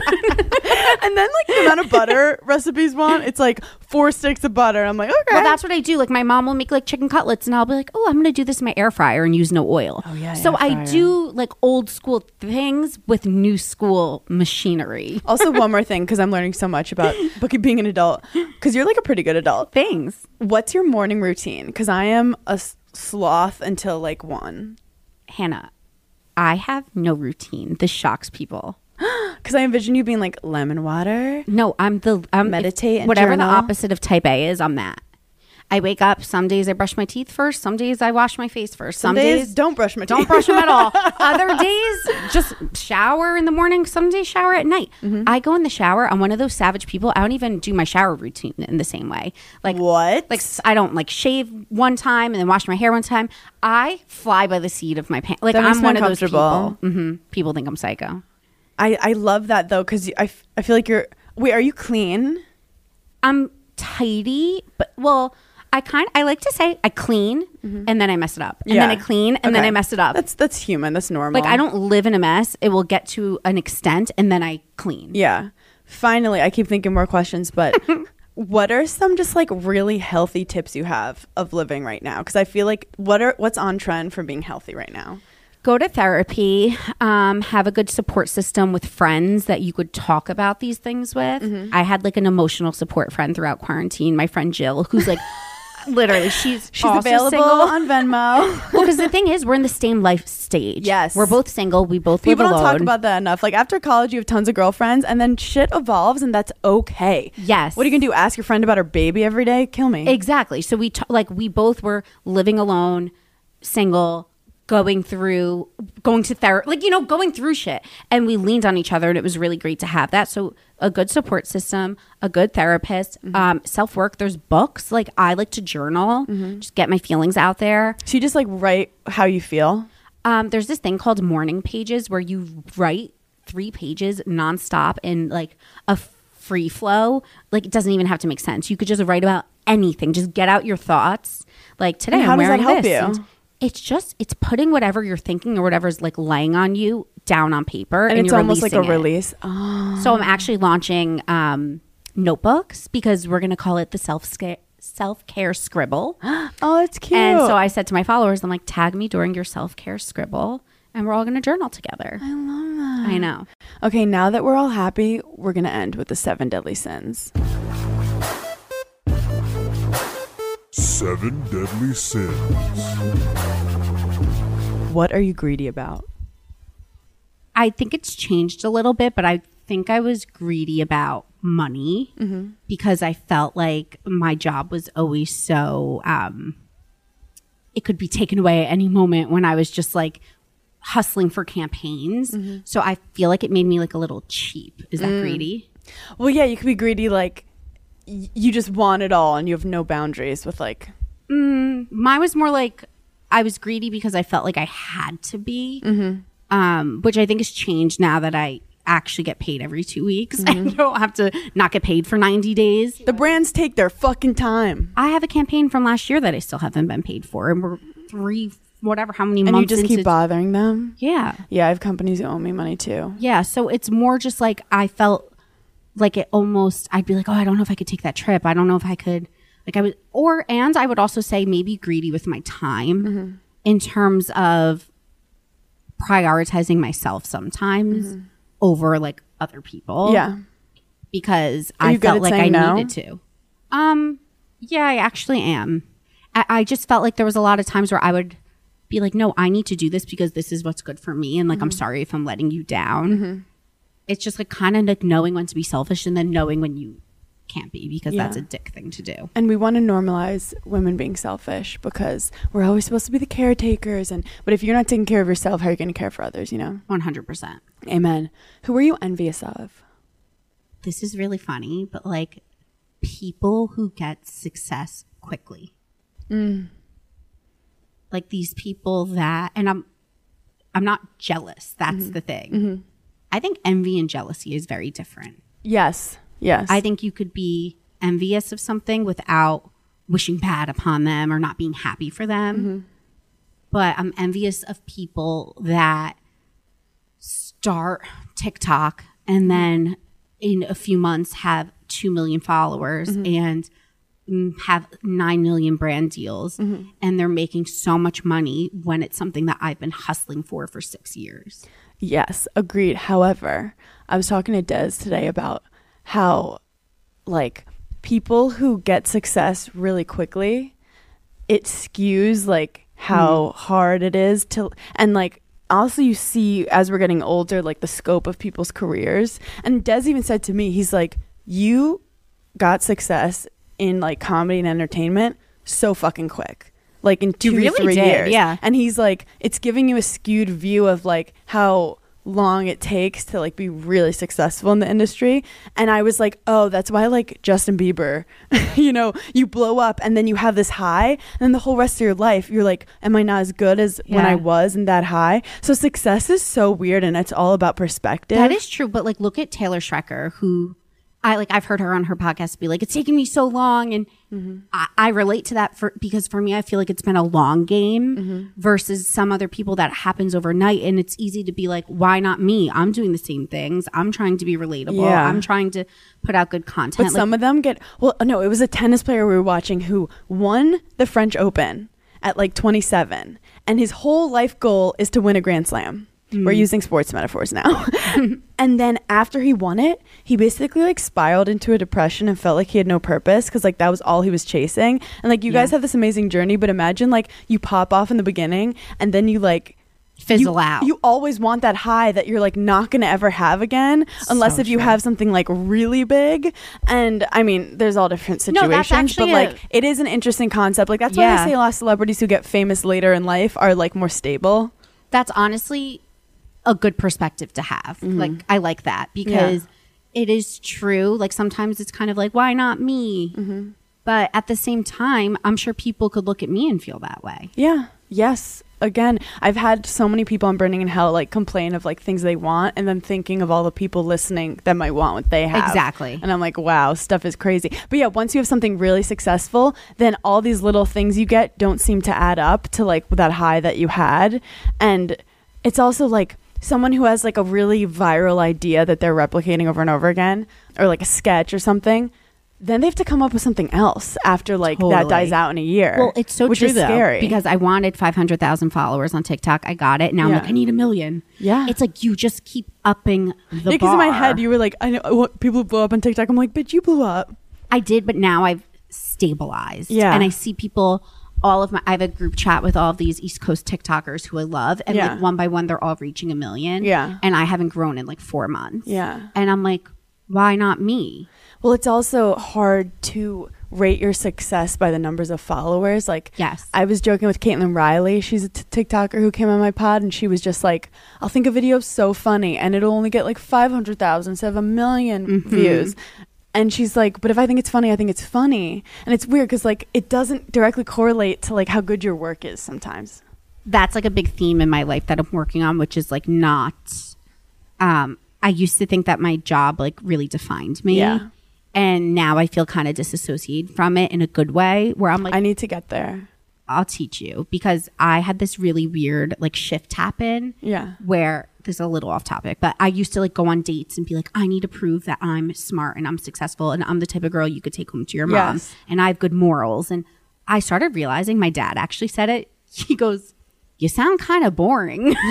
And then, like, the amount of butter recipes want, it's like four sticks of butter. I'm like, okay. Well, that's what I do. Like, my mom will make like chicken cutlets, and I'll be like, oh, I'm going to do this in my air fryer and use no oil. Oh, yeah, So air I fryer. do like old school things with new school machinery. Also, one more thing, because I'm learning so much about being an adult, because you're like a pretty good adult. Things. What's your morning routine? Because I am a s- sloth until like one. Hannah, I have no routine. This shocks people. Because I envision you being like lemon water. No, I'm the I'm Meditate and whatever journal. the opposite of type A is. I'm that. I wake up. Some days I brush my teeth first. Some days I wash my face first. Some, Some, days, don't brush my don't teeth. brush them at all. Other days, just shower in the morning. Some days shower at night. Mm-hmm. I go in the shower. I'm one of those savage people. I don't even do my shower routine in the same way. Like What? Like s- I don't like shave one time and then wash my hair one time. I fly by the seat of my pants. Like That makes I'm me one of those people. uncomfortable. hmm People think I'm psycho. I, I love that though, because I, f- I feel like you're. Wait, are you clean? I'm tidy, but well, I kind I like to say I clean and then I mess it up, and then I clean and then Okay. I mess it up. That's that's human. That's normal. Like I don't live in a mess. It will get to an extent, and then I clean. Yeah. Finally, I keep thinking more questions, but what are some just like really healthy tips you have of living right now? Because I feel like what are what's on trend for being healthy right now? Go to therapy. Um, have a good support system with friends that you could talk about these things with. Mm-hmm. I had like an emotional support friend throughout quarantine. My friend Jill, who's like. Literally, she's She's also available single. on Venmo. Well, because the thing is, we're in the same life stage. Yes. we're both single. We both People live don't alone. talk about that enough. Like after college, you have tons of girlfriends, and then shit evolves, and that's okay. Yes. What are you gonna do? Ask your friend about her baby every day? Kill me. Exactly. So we t- like we both were living alone, single, going through going to therapy, like you know, going through shit, and we leaned on each other, and it was really great to have that. So a good support system, a good therapist, Mm-hmm. um, self work. There's books. Like I like to journal, Mm-hmm. just get my feelings out there. So you just like write how you feel. Um, there's this thing called morning pages where you write three pages nonstop in like a free flow. Like it doesn't even have to make sense. You could just write about anything. Just get out your thoughts. Like today, And how I'm does that wearing help this. you? And it's just it's putting whatever you're thinking or whatever's like laying on you down on paper, And, and, it's you're almost like a releasing it. release. Oh. So I'm actually launching um, notebooks because we're gonna call it the self self care scribble. Oh, it's cute. And so I said to my followers, I'm like, tag me during your self care scribble, and we're all going to journal together. I love that. I know. Okay, now that we're all happy, we're gonna end with the seven deadly sins. Seven deadly sins. What are you greedy about? I think it's changed a little bit, but I think I was greedy about money because I felt like my job was always so, um, it could be taken away at any moment when I was just like hustling for campaigns. So I feel like it made me like a little cheap. Is that greedy? Well, yeah, you could be greedy like y- you just want it all and you have no boundaries with like Mm, mine was more like I was greedy because I felt like I had to be, um, which I think has changed now that I actually get paid every two weeks. I don't have to not get paid for ninety days. the brands take their fucking time. I have a campaign from last year that I still haven't been paid for, and we're three, whatever, how many And months you just into, keep bothering them. yeah, Yeah, I have companies who owe me money too. yeah. So it's more just like I felt like it almost. I'd be like, oh, I don't know if I could take that trip. I don't know if I could. Like I would, or and I would also say maybe greedy with my time in terms of prioritizing myself sometimes over like other people. Yeah. because Are I you good felt at like I saying no? needed to. Um, yeah, I actually am. I, I just felt like there was a lot of times where I would be like, no, I need to do this because this is what's good for me. And like, I'm sorry if I'm letting you down. It's just like kind of like knowing when to be selfish and then knowing when you can't be because that's Yeah. a dick thing to do. And we want to normalize women being selfish because we're always supposed to be the caretakers. And but if you're not taking care of yourself, how are you going to care for others? You know. one hundred percent. Amen. Who are you envious of? This is really funny, but like people who get success quickly. Like these people that, and I'm, I'm not jealous. That's Mm-hmm. the thing. Mm-hmm. I think envy and jealousy is very different. Yes. Yes. I think you could be envious of something without wishing bad upon them or not being happy for them. Mm-hmm. But I'm envious of people that start TikTok and then in a few months have two million followers Mm-hmm. and mm, have nine million brand deals. Mm-hmm. And they're making so much money when it's something that I've been hustling for for six years. Yes, agreed. However, I was talking to Des today about how, like, people who get success really quickly, it skews, like, how mm. hard it is to, and, like, also you see as we're getting older, like, the scope of people's careers. And Des even said to me, he's like, you got success in, like, comedy and entertainment so fucking quick. Like in two really to three did, years. yeah. And he's like, it's giving you a skewed view of like how long it takes to like be really successful in the industry. And I was like, oh, that's why like Justin Bieber, you know, you blow up and then you have this high and then the whole rest of your life you're like, am I not as good as yeah. when I was in that high? So success is so weird and it's all about perspective. That is true. But like, look at Taylor Schrecker, who I like, I've heard her on her podcast be like, it's taking me so long. And mm-hmm. I, I relate to that for, because for me, I feel like it's been a long game mm-hmm. versus some other people that happens overnight. And it's easy to be like, why not me? I'm doing the same things. I'm trying to be relatable. Yeah. I'm trying to put out good content. But like, some of them get, well, no, it was a tennis player we were watching who won the French Open at like twenty-seven. And his whole life goal is to win a Grand Slam. We're using sports metaphors now. And then after he won it, he basically like spiraled into a depression and felt like he had no purpose because like that was all he was chasing. And like you yeah. guys have this amazing journey, but imagine like you pop off in the beginning and then you like fizzle you, out. You always want that high that you're like not going to ever have again unless so if you true. have something like really big. And I mean, there's all different situations, no, that's actually but like a, it is an interesting concept. Like that's yeah. why I say a lot of celebrities who get famous later in life are like more stable. That's honestly a good perspective to have. Mm-hmm. Like I like that because yeah. it is true. Like sometimes it's kind of like, why not me? Mm-hmm. But at the same time, I'm sure people could look at me and feel that way. Yeah. Yes. Again, I've had so many people on Burning in Hell like complain of like things they want and then thinking of all the people listening that might want what they have. Exactly. And I'm like, wow, stuff is crazy. But yeah, once you have something really successful, then all these little things you get don't seem to add up to like that high that you had. And it's also like someone who has like a really viral idea that they're replicating over and over again or like a sketch or something, then they have to come up with something else after like totally. that dies out in a year. Well, it's so which true is though, scary. because I wanted five hundred thousand followers on TikTok. I got it. Now Yeah. I'm like, I need a million. Yeah. It's like you just keep upping the yeah, bar. because in my head you were like, I know what people who blow up on TikTok. I'm like, bitch, you blew up. I did, but now I've stabilized. Yeah. And I see people, all of my, I have a group chat with all of these East Coast TikTokers who I love. And Yeah. like one by one, they're all reaching a million. Yeah. And I haven't grown in like four months. Yeah. And I'm like, why not me? Well, it's also hard to rate your success by the numbers of followers. Like, Yes. I was joking with Caitlin Riley. She's a t- TikToker who came on my pod, and she was just like, I'll think a video so funny, and it'll only get like five hundred thousand instead of a million Mm-hmm. views. And she's like, but if I think it's funny, I think it's funny. And it's weird because like it doesn't directly correlate to like how good your work is sometimes. That's like a big theme in my life that I'm working on, which is like not, um, I used to think that my job like really defined me. Yeah. And now I feel kind of disassociated from it in a good way where I'm like, I need to get there. I'll teach you, because I had this really weird like shift happen. Yeah. Where this is a little off topic, but I used to like go on dates and be like, I need to prove that I'm smart and I'm successful and I'm the type of girl you could take home to your mom Yes. and I have good morals. And I started realizing, my dad actually said it. He goes, you sound kind of boring. He's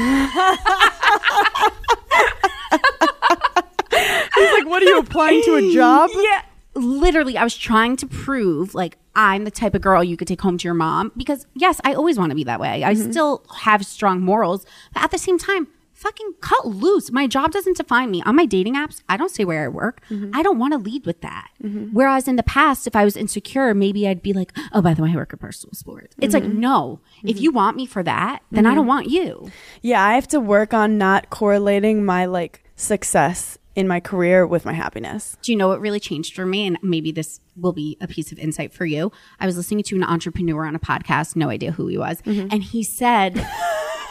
like, what are you applying to a job? Yeah. Literally, I was trying to prove like I'm the type of girl you could take home to your mom, because yes, I always want to be that way. I mm-hmm. still have strong morals, but at the same time, fucking cut loose. My job doesn't define me. On my dating apps, I don't say where I work. Mm-hmm. I don't want to lead with that. Mm-hmm. Whereas in the past, if I was insecure, maybe I'd be like, oh, by the way, I work at Barstool Sports. It's mm-hmm. like, no, mm-hmm. if you want me for that, then mm-hmm. I don't want you. Yeah, I have to work on not correlating my like success in my career with my happiness. Do you know what really changed for me? And maybe this will be a piece of insight for you. I was listening to an entrepreneur on a podcast, no idea who he was. Mm-hmm. And he said,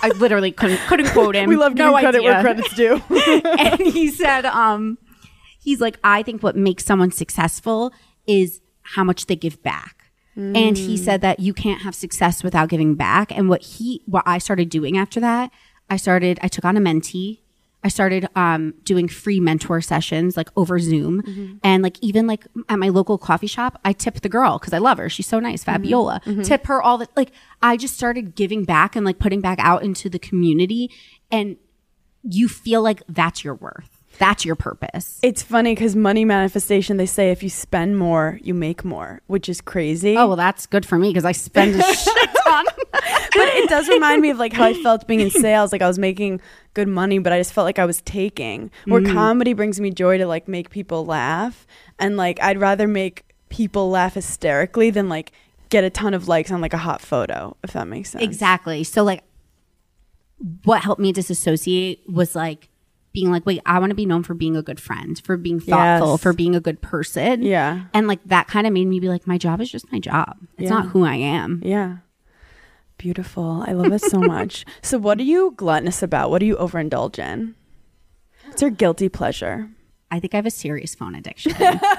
I literally couldn't couldn't quote him. We love giving no credit idea. where credit's due. And he said, um, he's like, I think what makes someone successful is how much they give back. Mm. And he said that you can't have success without giving back. And what he, what I started doing after that, I started, I took on a mentee. I started um, doing free mentor sessions like over Zoom. Mm-hmm. And like even like at my local coffee shop, I tip the girl because I love her. She's so nice, Fabiola. Mm-hmm. Mm-hmm. Tip her all the, like I just started giving back and like putting back out into the community. And you feel like that's your worth. That's your purpose. It's funny because money manifestation, they say if you spend more, you make more, which is crazy. Oh, well, that's good for me because I spend a shit ton. But it does remind me of like how I felt being in sales. Like I was making good money, but I just felt like I was taking. Where mm. comedy brings me joy to like make people laugh. And like I'd rather make people laugh hysterically than like get a ton of likes on like a hot photo, if that makes sense. Exactly. So like what helped me disassociate was like being like, wait, I want to be known for being a good friend, for being thoughtful, yes. for being a good person. Yeah. And like that kind of made me be like, my job is just my job. It's yeah. not who I am. Yeah. Beautiful. I love it so much. So what are you gluttonous about? What do you overindulge in? What's your guilty pleasure? I think I have a serious phone addiction.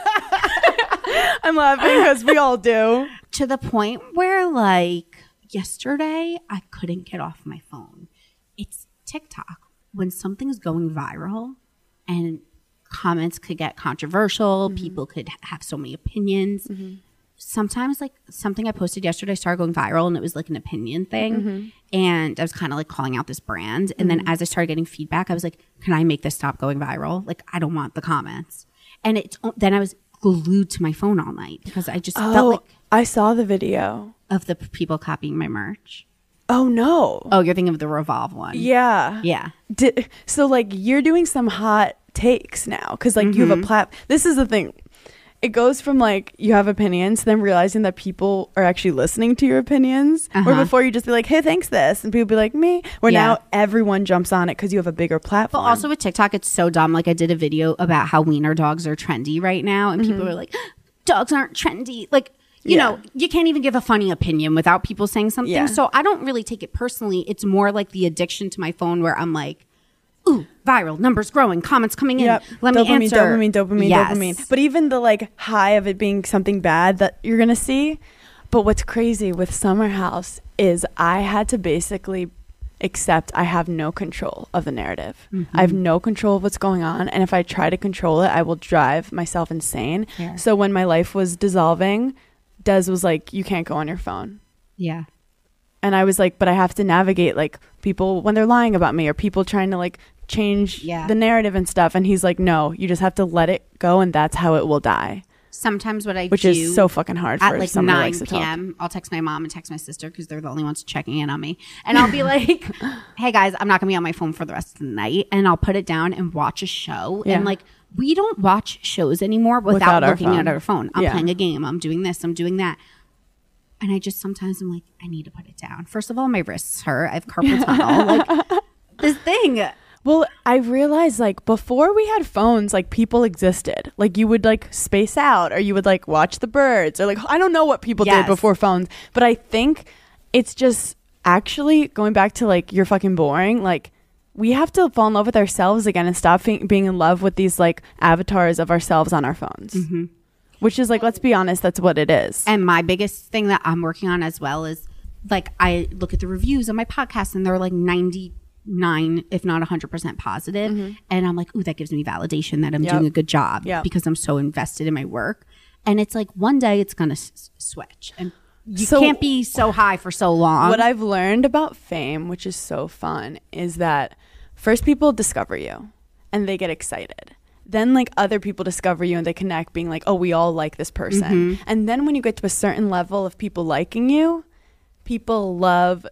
I'm laughing because we all do. To the point where like yesterday, I couldn't get off my phone. It's TikTok. When something's going viral and comments could get controversial, mm-hmm. people could have so many opinions. Mm-hmm. Sometimes like something I posted yesterday started going viral and it was like an opinion thing. Mm-hmm. And I was kind of like calling out this brand. And mm-hmm. then as I started getting feedback, I was like, can I make this stop going viral? Like, I don't want the comments. And it's, then I was glued to my phone all night because I just oh, felt like. I saw the video. Of the people copying my merch. Oh, no. Oh, you're thinking of the Revolve one. Yeah. Yeah. Did, so, like, you're doing some hot takes now because, like, mm-hmm. you have a plat. This is the thing. It goes from, like, you have opinions to then realizing that people are actually listening to your opinions. Uh-huh. Where before you just be like, hey, thanks, this. And people be like, me. Where yeah. now everyone jumps on it because you have a bigger platform. But also with TikTok, it's so dumb. Like, I did a video about how wiener dogs are trendy right now. And mm-hmm. people are like, dogs aren't trendy. Like, You yeah. know, you can't even give a funny opinion without people saying something. Yeah. So I don't really take it personally. It's more like the addiction to my phone where I'm like, ooh, viral, numbers growing, comments coming in. Yep. Let dopamine, me answer. Dopamine, dopamine, yes. dopamine. But even the like high of it being something bad that you're going to see. But what's crazy with Summer House is I had to basically accept I have no control of the narrative. Mm-hmm. I have no control of what's going on. And if I try to control it, I will drive myself insane. Yeah. So when my life was dissolving, Des was like, you can't go on your phone. Yeah. And I was like, but I have to navigate like people when they're lying about me or people trying to like change yeah. the narrative and stuff. And he's like, no, you just have to let it go. And that's how it will die. Sometimes what I Which do. Which is so fucking hard for at like someone nine who likes to p.m. talk. I'll text my mom and text my sister because they're the only ones checking in on me. And I'll be like, hey guys, I'm not going to be on my phone for the rest of the night. And I'll put it down and watch a show. Yeah. And like, we don't watch shows anymore without, without looking at our phone. I'm yeah. playing a game. I'm doing this. I'm doing that. And I just sometimes I'm like, I need to put it down. First of all, my wrists hurt. I have carpal tunnel. Like this thing. Well, I realized like before we had phones, like people existed. Like you would like space out or you would like watch the birds or like, I don't know what people yes. did before phones. But I think it's just actually going back to like, you're fucking boring. Like we have to fall in love with ourselves again and stop f- being in love with these like avatars of ourselves on our phones. Mm-hmm. Which is like, let's be honest, that's what it is. And my biggest thing that I'm working on as well is like, I look at the reviews on my podcast and they're like ninety-nine, if not one hundred percent positive. Mm-hmm. And I'm like, ooh, that gives me validation that I'm yep. doing a good job yep. because I'm so invested in my work. And it's like one day it's going to s- switch. And you so, can't be so high for so long. What I've learned about fame, which is so fun, is that first people discover you and they get excited. Then like other people discover you and they connect being like, oh, we all like this person. Mm-hmm. And then when you get to a certain level of people liking you, people love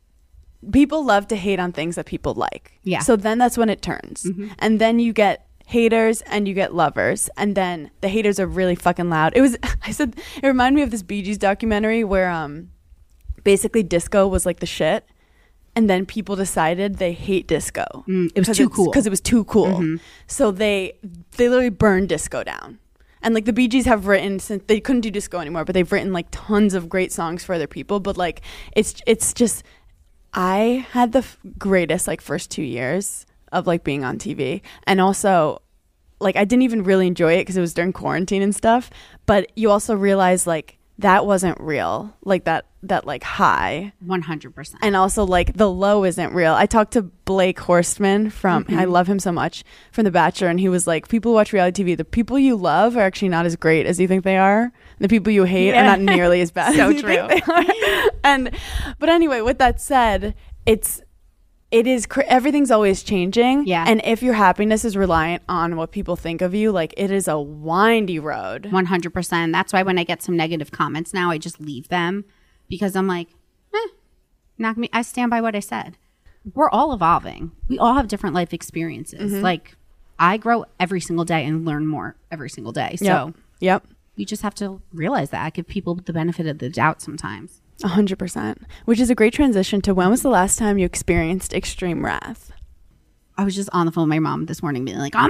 people love to hate on things that people like. Yeah. So then that's when it turns. Mm-hmm. And then you get haters and you get lovers. And then the haters are really fucking loud. It was I said it reminded me of this Bee Gees documentary where um basically disco was like the shit. And then people decided they hate disco. Mm, it was too cool. Because it was too cool. Mm-hmm. So they they literally burned disco down. And like the Bee Gees have written, since they couldn't do disco anymore, but they've written like tons of great songs for other people. But like it's it's just, I had the f- greatest like first two years of like being on T V, and also like I didn't even really enjoy it because it was during quarantine and stuff. But you also realize like that wasn't real, like that that like high one hundred percent. And also like the low isn't real. I talked to Blake Horstman from mm-hmm. I love him so much, from The Bachelor, and he was like, people who watch reality T V, the people you love are actually not as great as you think they are. The people you hate yeah. are not nearly as bad so as you true. think they are. And but anyway, with that said, it's it is cr- everything's always changing. Yeah. And if your happiness is reliant on what people think of you, like it is a windy road. one hundred percent. That's why when I get some negative comments now, I just leave them because I'm like, eh, knock me. I stand by what I said. We're all evolving. We all have different life experiences. Mm-hmm. Like I grow every single day and learn more every single day. So yep. yep. you just have to realize that. Give people the benefit of the doubt sometimes. A hundred percent. Which is a great transition to when was the last time you experienced extreme wrath? I was just on the phone with my mom this morning being like, I'm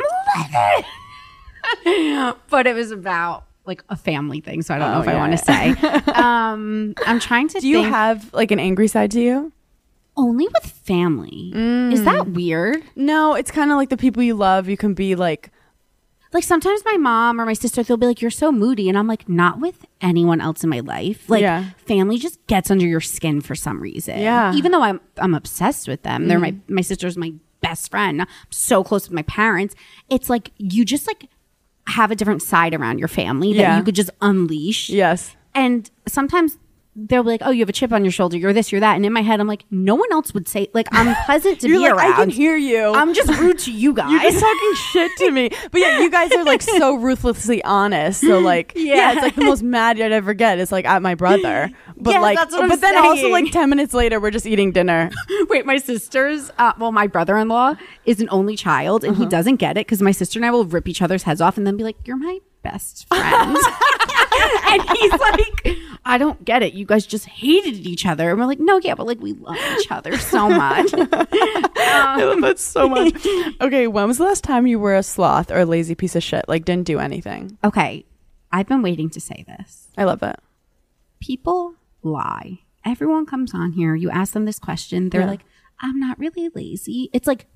livid. But it was about like a family thing. So I don't oh, know if yeah. I want to say. um, I'm trying to Do you think, have like an angry side to you? Only with family. Mm. Is that weird? No, it's kind of like the people you love. You can be like, Like sometimes my mom or my sister, they'll be like, you're so moody. And I'm like, not with anyone else in my life. Like yeah. family just gets under your skin for some reason. Yeah. Even though I'm I'm obsessed with them. Mm. They're my, my sister's my best friend. I'm so close with my parents. It's like you just like have a different side around your family that yeah. you could just unleash. Yes. And sometimes they'll be like, oh, you have a chip on your shoulder. You're this, you're that. And in my head, I'm like, no one else would say, like, I'm pleasant to You're be like, around. I can hear you. I'm just rude to you guys. You're just talking shit to me. But yeah, you guys are like so ruthlessly honest. So like, yeah, Yeah. it's like the most mad you'd ever get. It's like at my brother. But Yes, like, that's what I'm but then also saying. like ten minutes later, we're just eating dinner. Wait, my sister's, uh, well, my brother-in-law is an only child and Uh-huh. he doesn't get it because my sister and I will rip each other's heads off and then be like, you're my best friend. And he's like, I don't get it. You guys just hated each other. And we're like, no, yeah, but like we love each other so much. um, I love that so much. Okay, when was the last time you were a sloth or a lazy piece of shit? Like didn't do anything? Okay, I've been waiting to say this. I love that. People lie. Everyone comes on here. You ask them this question. They're Yeah. like, I'm not really lazy. It's like,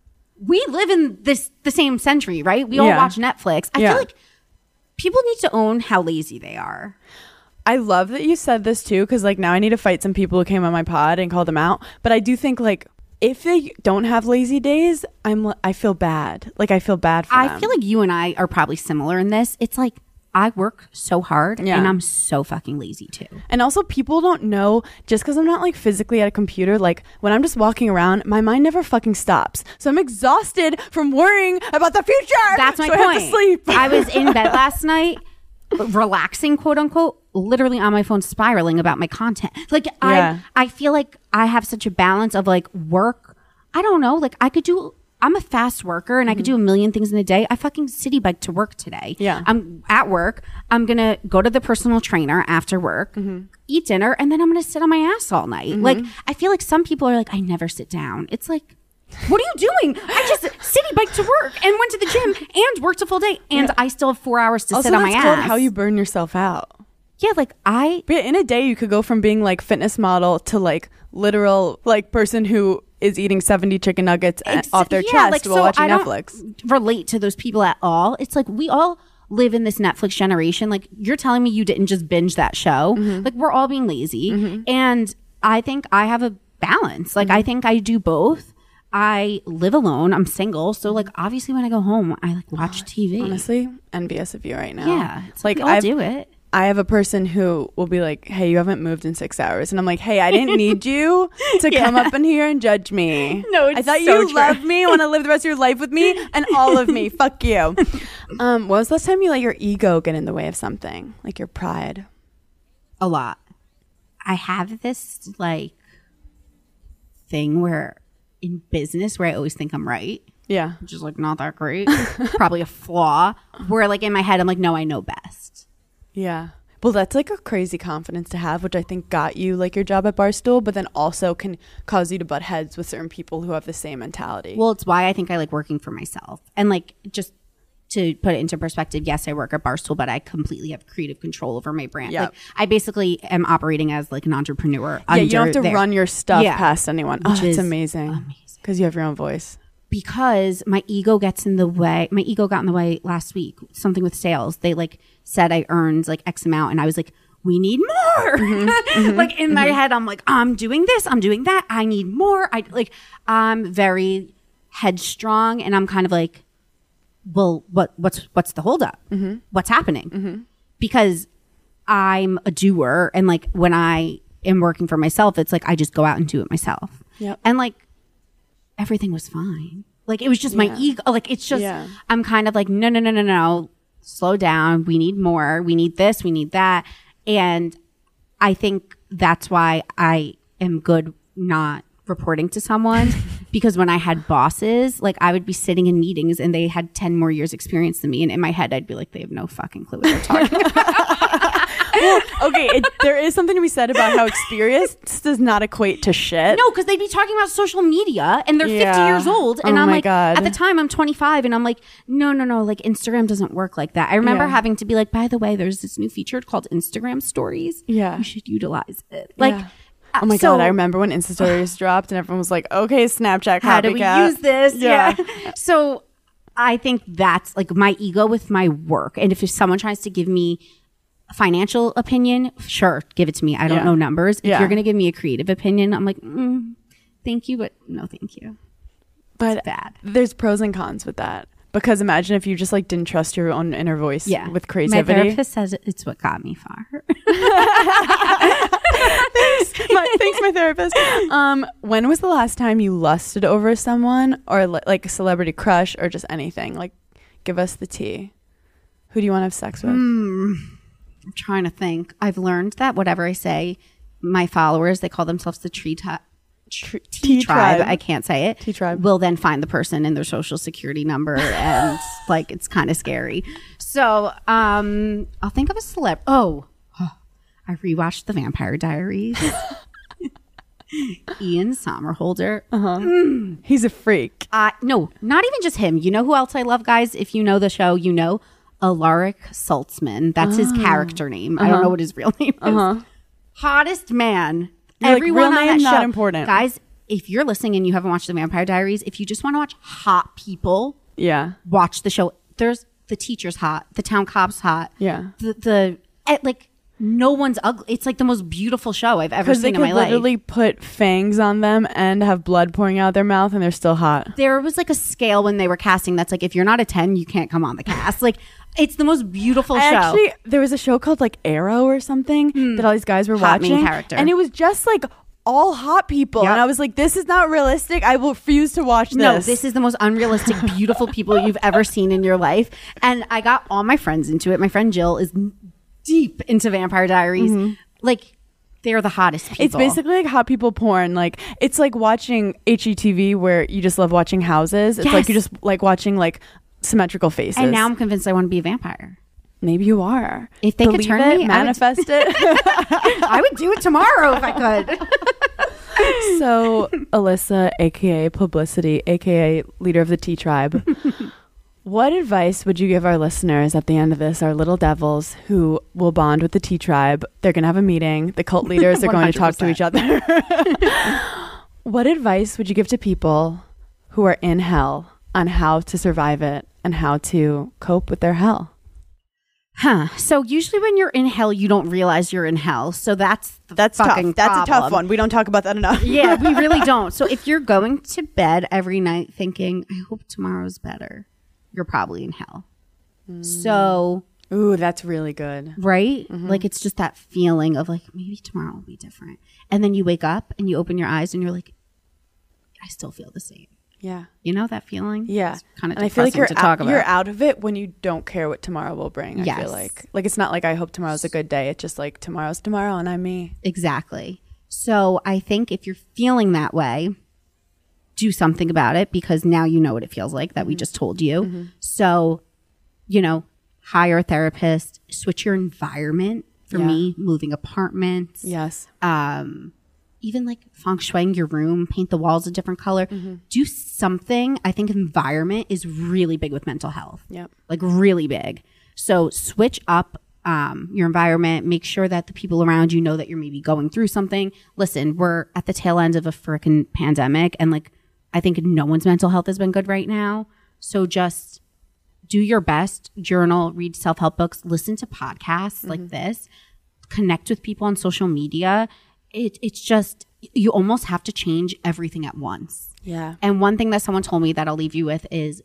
we live in this the same century, right? We all Yeah. watch Netflix. I Yeah. feel like people need to own how lazy they are. I love that you said this too, because like now I need to fight some people who came on my pod and call them out. But I do think like if they don't have lazy days, I'm I feel bad. Like I feel bad for I them. feel like you and I are probably similar in this. It's like I work so hard Yeah. and I'm so fucking lazy too. And also people don't know, just because I'm not like physically at a computer, like when I'm just walking around, my mind never fucking stops. So I'm exhausted from worrying about the future. That's my so point. I have to sleep. I was in bed last night, relaxing, quote unquote, literally on my phone, spiraling about my content. Like Yeah. I, I feel like I have such a balance of like work. I don't know. Like I could do. I'm a fast worker and I could do a million things in a day. I fucking city bike to work today. Yeah. I'm at work. I'm going to go to the personal trainer after work, Mm-hmm. eat dinner, and then I'm going to sit on my ass all night. Like, I feel like some people are like, I never sit down. It's like, what are you doing? I just city bike to work and went to the gym and worked a full day. And Yeah. I still have four hours to Also, sit on my that's called ass. how you burn yourself out. yeah. Like I, But yeah, in a day, you could go from being like fitness model to like literal like person who is eating seventy chicken nuggets a- Ex- off their yeah, chest like, while so watching I don't Netflix. relate to those people at all. It's like we all live in this Netflix generation. Like you're telling me you didn't just binge that show. Mm-hmm. Like we're all being lazy. And I think I have a balance. Like Mm-hmm. I think I do both. I live alone. I'm single. So like obviously when I go home, I like watch T V. Honestly, envious of you right now. Yeah. It's like, Like, we all I've- do it. I have a person who will be like, hey, you haven't moved in six hours. And I'm like, hey, I didn't need you to Yeah. come up in here and judge me. No, it's I thought so you true. loved me, want to live the rest of your life with me, and all of me. Fuck you. Um, when was the last time you let your ego get in the way of something? Like your pride? A lot. I have this like thing where in business where I always think I'm right. Yeah. Which is like not that great. Probably a flaw. Where like in my head I'm like, no, I know best. Yeah. Well, that's like a crazy confidence to have, which I think got you like your job at Barstool, but then also can cause you to butt heads with certain people who have the same mentality. Well, it's why I think I like working for myself and like just to put it into perspective, yes, I work at Barstool, but I completely have creative control over my brand. Yep. Like I basically am operating as like an entrepreneur. Yeah, you don't have to there. run your stuff Yeah. past anyone. Oh, Which it's is amazing. amazing. Because you have your own voice. Because my ego gets in the way. My ego got in the way last week. Something with sales. They like said I earned like X amount, and I was like, we need more. Mm-hmm, mm-hmm, like in mm-hmm. my head, I'm like, I'm doing this, I'm doing that. I need more. I like, I'm very headstrong, and I'm kind of like, well, what, what's, what's the holdup? Mm-hmm. What's happening? Mm-hmm. Because I'm a doer, and like when I am working for myself, it's like I just go out and do it myself. Yep. And like everything was fine. Like it was just my Yeah. ego. Like it's just Yeah. I'm kind of like no no no no no. Slow down. We need more. We need this. We need that. And I think that's why I am good not reporting to someone because when I had bosses, like I would be sitting in meetings and they had ten more years experience than me. And in my head, I'd be like, they have no fucking clue what they're talking about. Well, okay, it, there is something to be said about how experience does not equate to shit. No, because they'd be talking about social media and they're Yeah. fifty years old. And Oh I'm my like, God. at the time, I'm twenty-five. And I'm like, no, no, no. Like, Instagram doesn't work like that. I remember Yeah. having to be like, by the way, there's this new feature called Instagram Stories. Yeah. You should utilize it. Like, Yeah. Oh my so God, I remember when Insta Stories dropped and everyone was like, okay, Snapchat, how do we copycat. use this? Yeah. Yeah. So I think that's like my ego with my work. And if someone tries to give me a financial opinion, sure, give it to me. I don't Yeah. know numbers. If Yeah. you're going to give me a creative opinion, I'm like, mm, thank you, but no, thank you. But Bad. there's pros and cons with that. Because imagine if you just like didn't trust your own inner voice Yeah. with My creativity. therapist says it's what got me far. my, thanks, my therapist. Um, when was the last time you lusted over someone or li- like a celebrity crush or just anything? Like, give us the tea. Who do you want to have sex with? Mm, I'm trying to think. I've learned that whatever I say, my followers, they call themselves the tree ti- tr- T tribe. T-tribe. I can't say it. T tribe. Will then find the person and their social security number, and like it's kind of scary. So um, I'll think of a celeb. Oh, I rewatched The Vampire Diaries. Ian Somerhalder. Uh-huh. Mm. He's a freak. Uh, no, not even just him. You know who else I love, guys? If you know the show, you know Alaric Saltzman. That's his character name. I don't know what his real name is. Uh-huh. Hottest man. You're like, Everyone real on name, that not show. important. Guys, if you're listening and you haven't watched The Vampire Diaries, if you just want to watch hot people, Yeah. watch the show. There's the teacher's hot, the town cop's hot. Yeah. The, the eh, like, no one's ugly. It's like the most beautiful show I've ever Because they seen in could my life. literally put fangs on them and have blood pouring out their mouth and they're still hot. There was like a scale when they were casting that's like, if you're not a ten, you can't come on the cast. Like, it's the most beautiful I show. Actually, there was a show called like Arrow or something that all these guys were Hot main watching. character. And it was just like all hot people. Yep. And I was like, this is not realistic. I will refuse to watch this. No, this is the most unrealistic, beautiful people you've ever seen in your life. And I got all my friends into it. My friend Jill is deep into Vampire Diaries. Mm-hmm. Like, they're the hottest people. It's basically like hot people porn. Like it's like watching H G T V where you just love watching houses. It's like Yes. you just like watching like symmetrical faces. And now I'm convinced I want to be a vampire. maybe you are. If they could Believe turn it, me, I would- manifest it. I would do it tomorrow if I could. So, Alyssa, aka Publicity, aka leader of the T Tribe, what advice would you give our listeners at the end of this, our little devils who will bond with the T Tribe? They're going to have a meeting. The cult leaders are going to talk to each other. What advice would you give to people who are in hell on how to survive it and how to cope with their hell? Huh. So usually when you're in hell, you don't realize you're in hell. So that's the That's fucking tough. That's a tough problem. one. We don't talk about that enough. Yeah, we really don't. So if you're going to bed every night thinking, I hope tomorrow's better, you're probably in hell. So, Ooh, that's really good. right? Like it's just that feeling of like, maybe tomorrow will be different. And then you wake up and you open your eyes and you're like, I still feel the same. Yeah. You know that feeling? Yeah. It's kind of And I feel like depressing you're to talk out, about. you're out of it when you don't care what tomorrow will bring. I Yes. feel like like it's not like I hope tomorrow's a good day. It's just like tomorrow's tomorrow and I'm me. Exactly. So I think if you're feeling that way, do something about it because now you know what it feels like that we just told you. Mm-hmm. So, you know, hire a therapist, switch your environment. For Yeah. me, moving apartments. Yes. Um, even like feng shuiing your room, paint the walls a different color, Mm-hmm. do something. I think environment is really big with mental health. Yep. Like really big. So switch up um, your environment. Make sure that the people around you know that you're maybe going through something. Listen, we're at the tail end of a freaking pandemic, and like I think no one's mental health has been good right now. So just do your best, journal, read self-help books, listen to podcasts Mm-hmm. like this, connect with people on social media. It, it's just, you almost have to change everything at once. Yeah. And one thing that someone told me that I'll leave you with is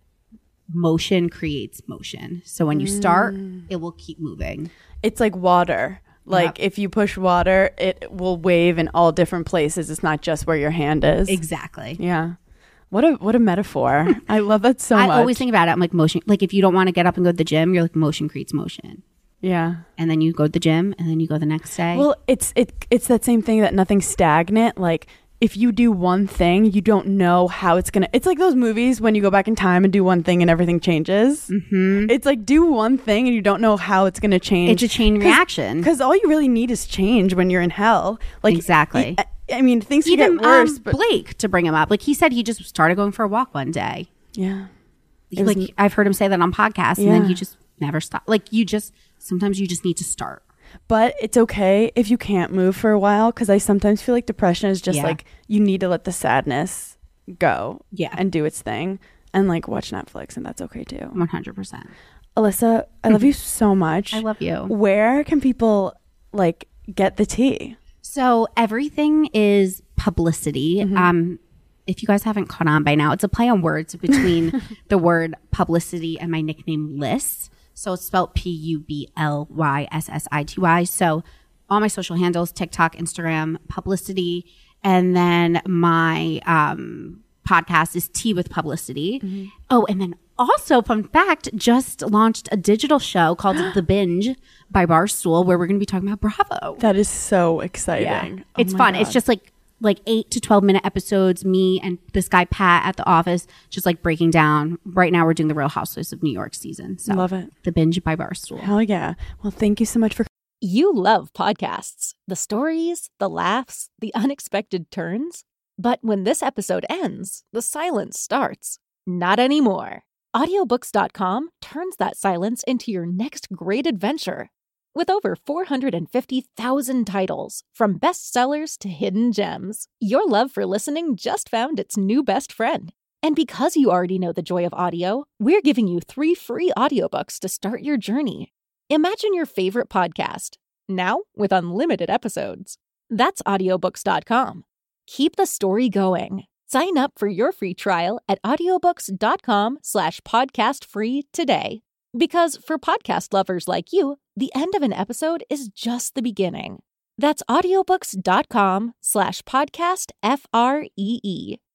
motion creates motion. So when you start, Mm. it will keep moving. It's like water. Like Yep. if you push water, it will wave in all different places. It's not just where your hand is. Exactly. Yeah. What a what a metaphor. I love that so I much. always think about it. I'm like motion. Like if you don't want to get up and go to the gym, you're like motion creates motion. Yeah. And then you go to the gym and then you go the next day. Well, it's it it's that same thing that nothing's stagnant. Like if you do one thing, you don't know how it's gonna. It's like those movies when you go back in time and do one thing and everything changes. mm-hmm. It's like do one thing and you don't know how it's gonna change. It's a chain reaction. Because all you really need is change when you're in hell. Like Exactly. I, I mean, things can Even get worse. um, but Blake, to bring him up, like he said, he just started going for a walk one day. yeah, It was- Like I've heard him say that on podcasts, and Yeah. then he just never stopped. Like you just sometimes you just need to start. but it's okay if you can't move for a while. Because I sometimes feel like depression is just Yeah. like you need to let the sadness go. Yeah. and do its thing, and like watch Netflix, and that's okay too. One hundred percent. Alyssa, I love you so much. I love you. Where can people like get the tea? So everything is publicity. Mm-hmm. Um, if you guys haven't caught on by now, it's a play on words between the word publicity and my nickname Liss. So it's spelled P U B L Y S S I T Y. So all my social handles, TikTok, Instagram, publicity. And then my um, podcast is Tea with Publicity. Mm-hmm. Oh, and then also, fun fact, just launched a digital show called The Binge by Barstool, where we're going to be talking about Bravo. That is so exciting. Oh It's my fun. God. It's just like like eight to twelve minute episodes. Me and this guy Pat at the office, just like breaking down. Right now, we're doing the Real Housewives of New York season. So Love it. The Binge by Barstool. Hell yeah. Well, thank you so much for You love podcasts, the stories, the laughs, the unexpected turns. But when this episode ends, the silence starts. Not anymore. audiobooks dot com turns that silence into your next great adventure. With over four hundred fifty thousand titles, from bestsellers to hidden gems, your love for listening just found its new best friend. And because you already know the joy of audio, we're giving you three free audiobooks to start your journey. Imagine your favorite podcast, now with unlimited episodes. That's audiobooks dot com. Keep the story going. Sign up for your free trial at audiobooks dot com slash podcast free today. Because for podcast lovers like you, the end of an episode is just the beginning. That's audiobooks dot com slash podcast F R E E.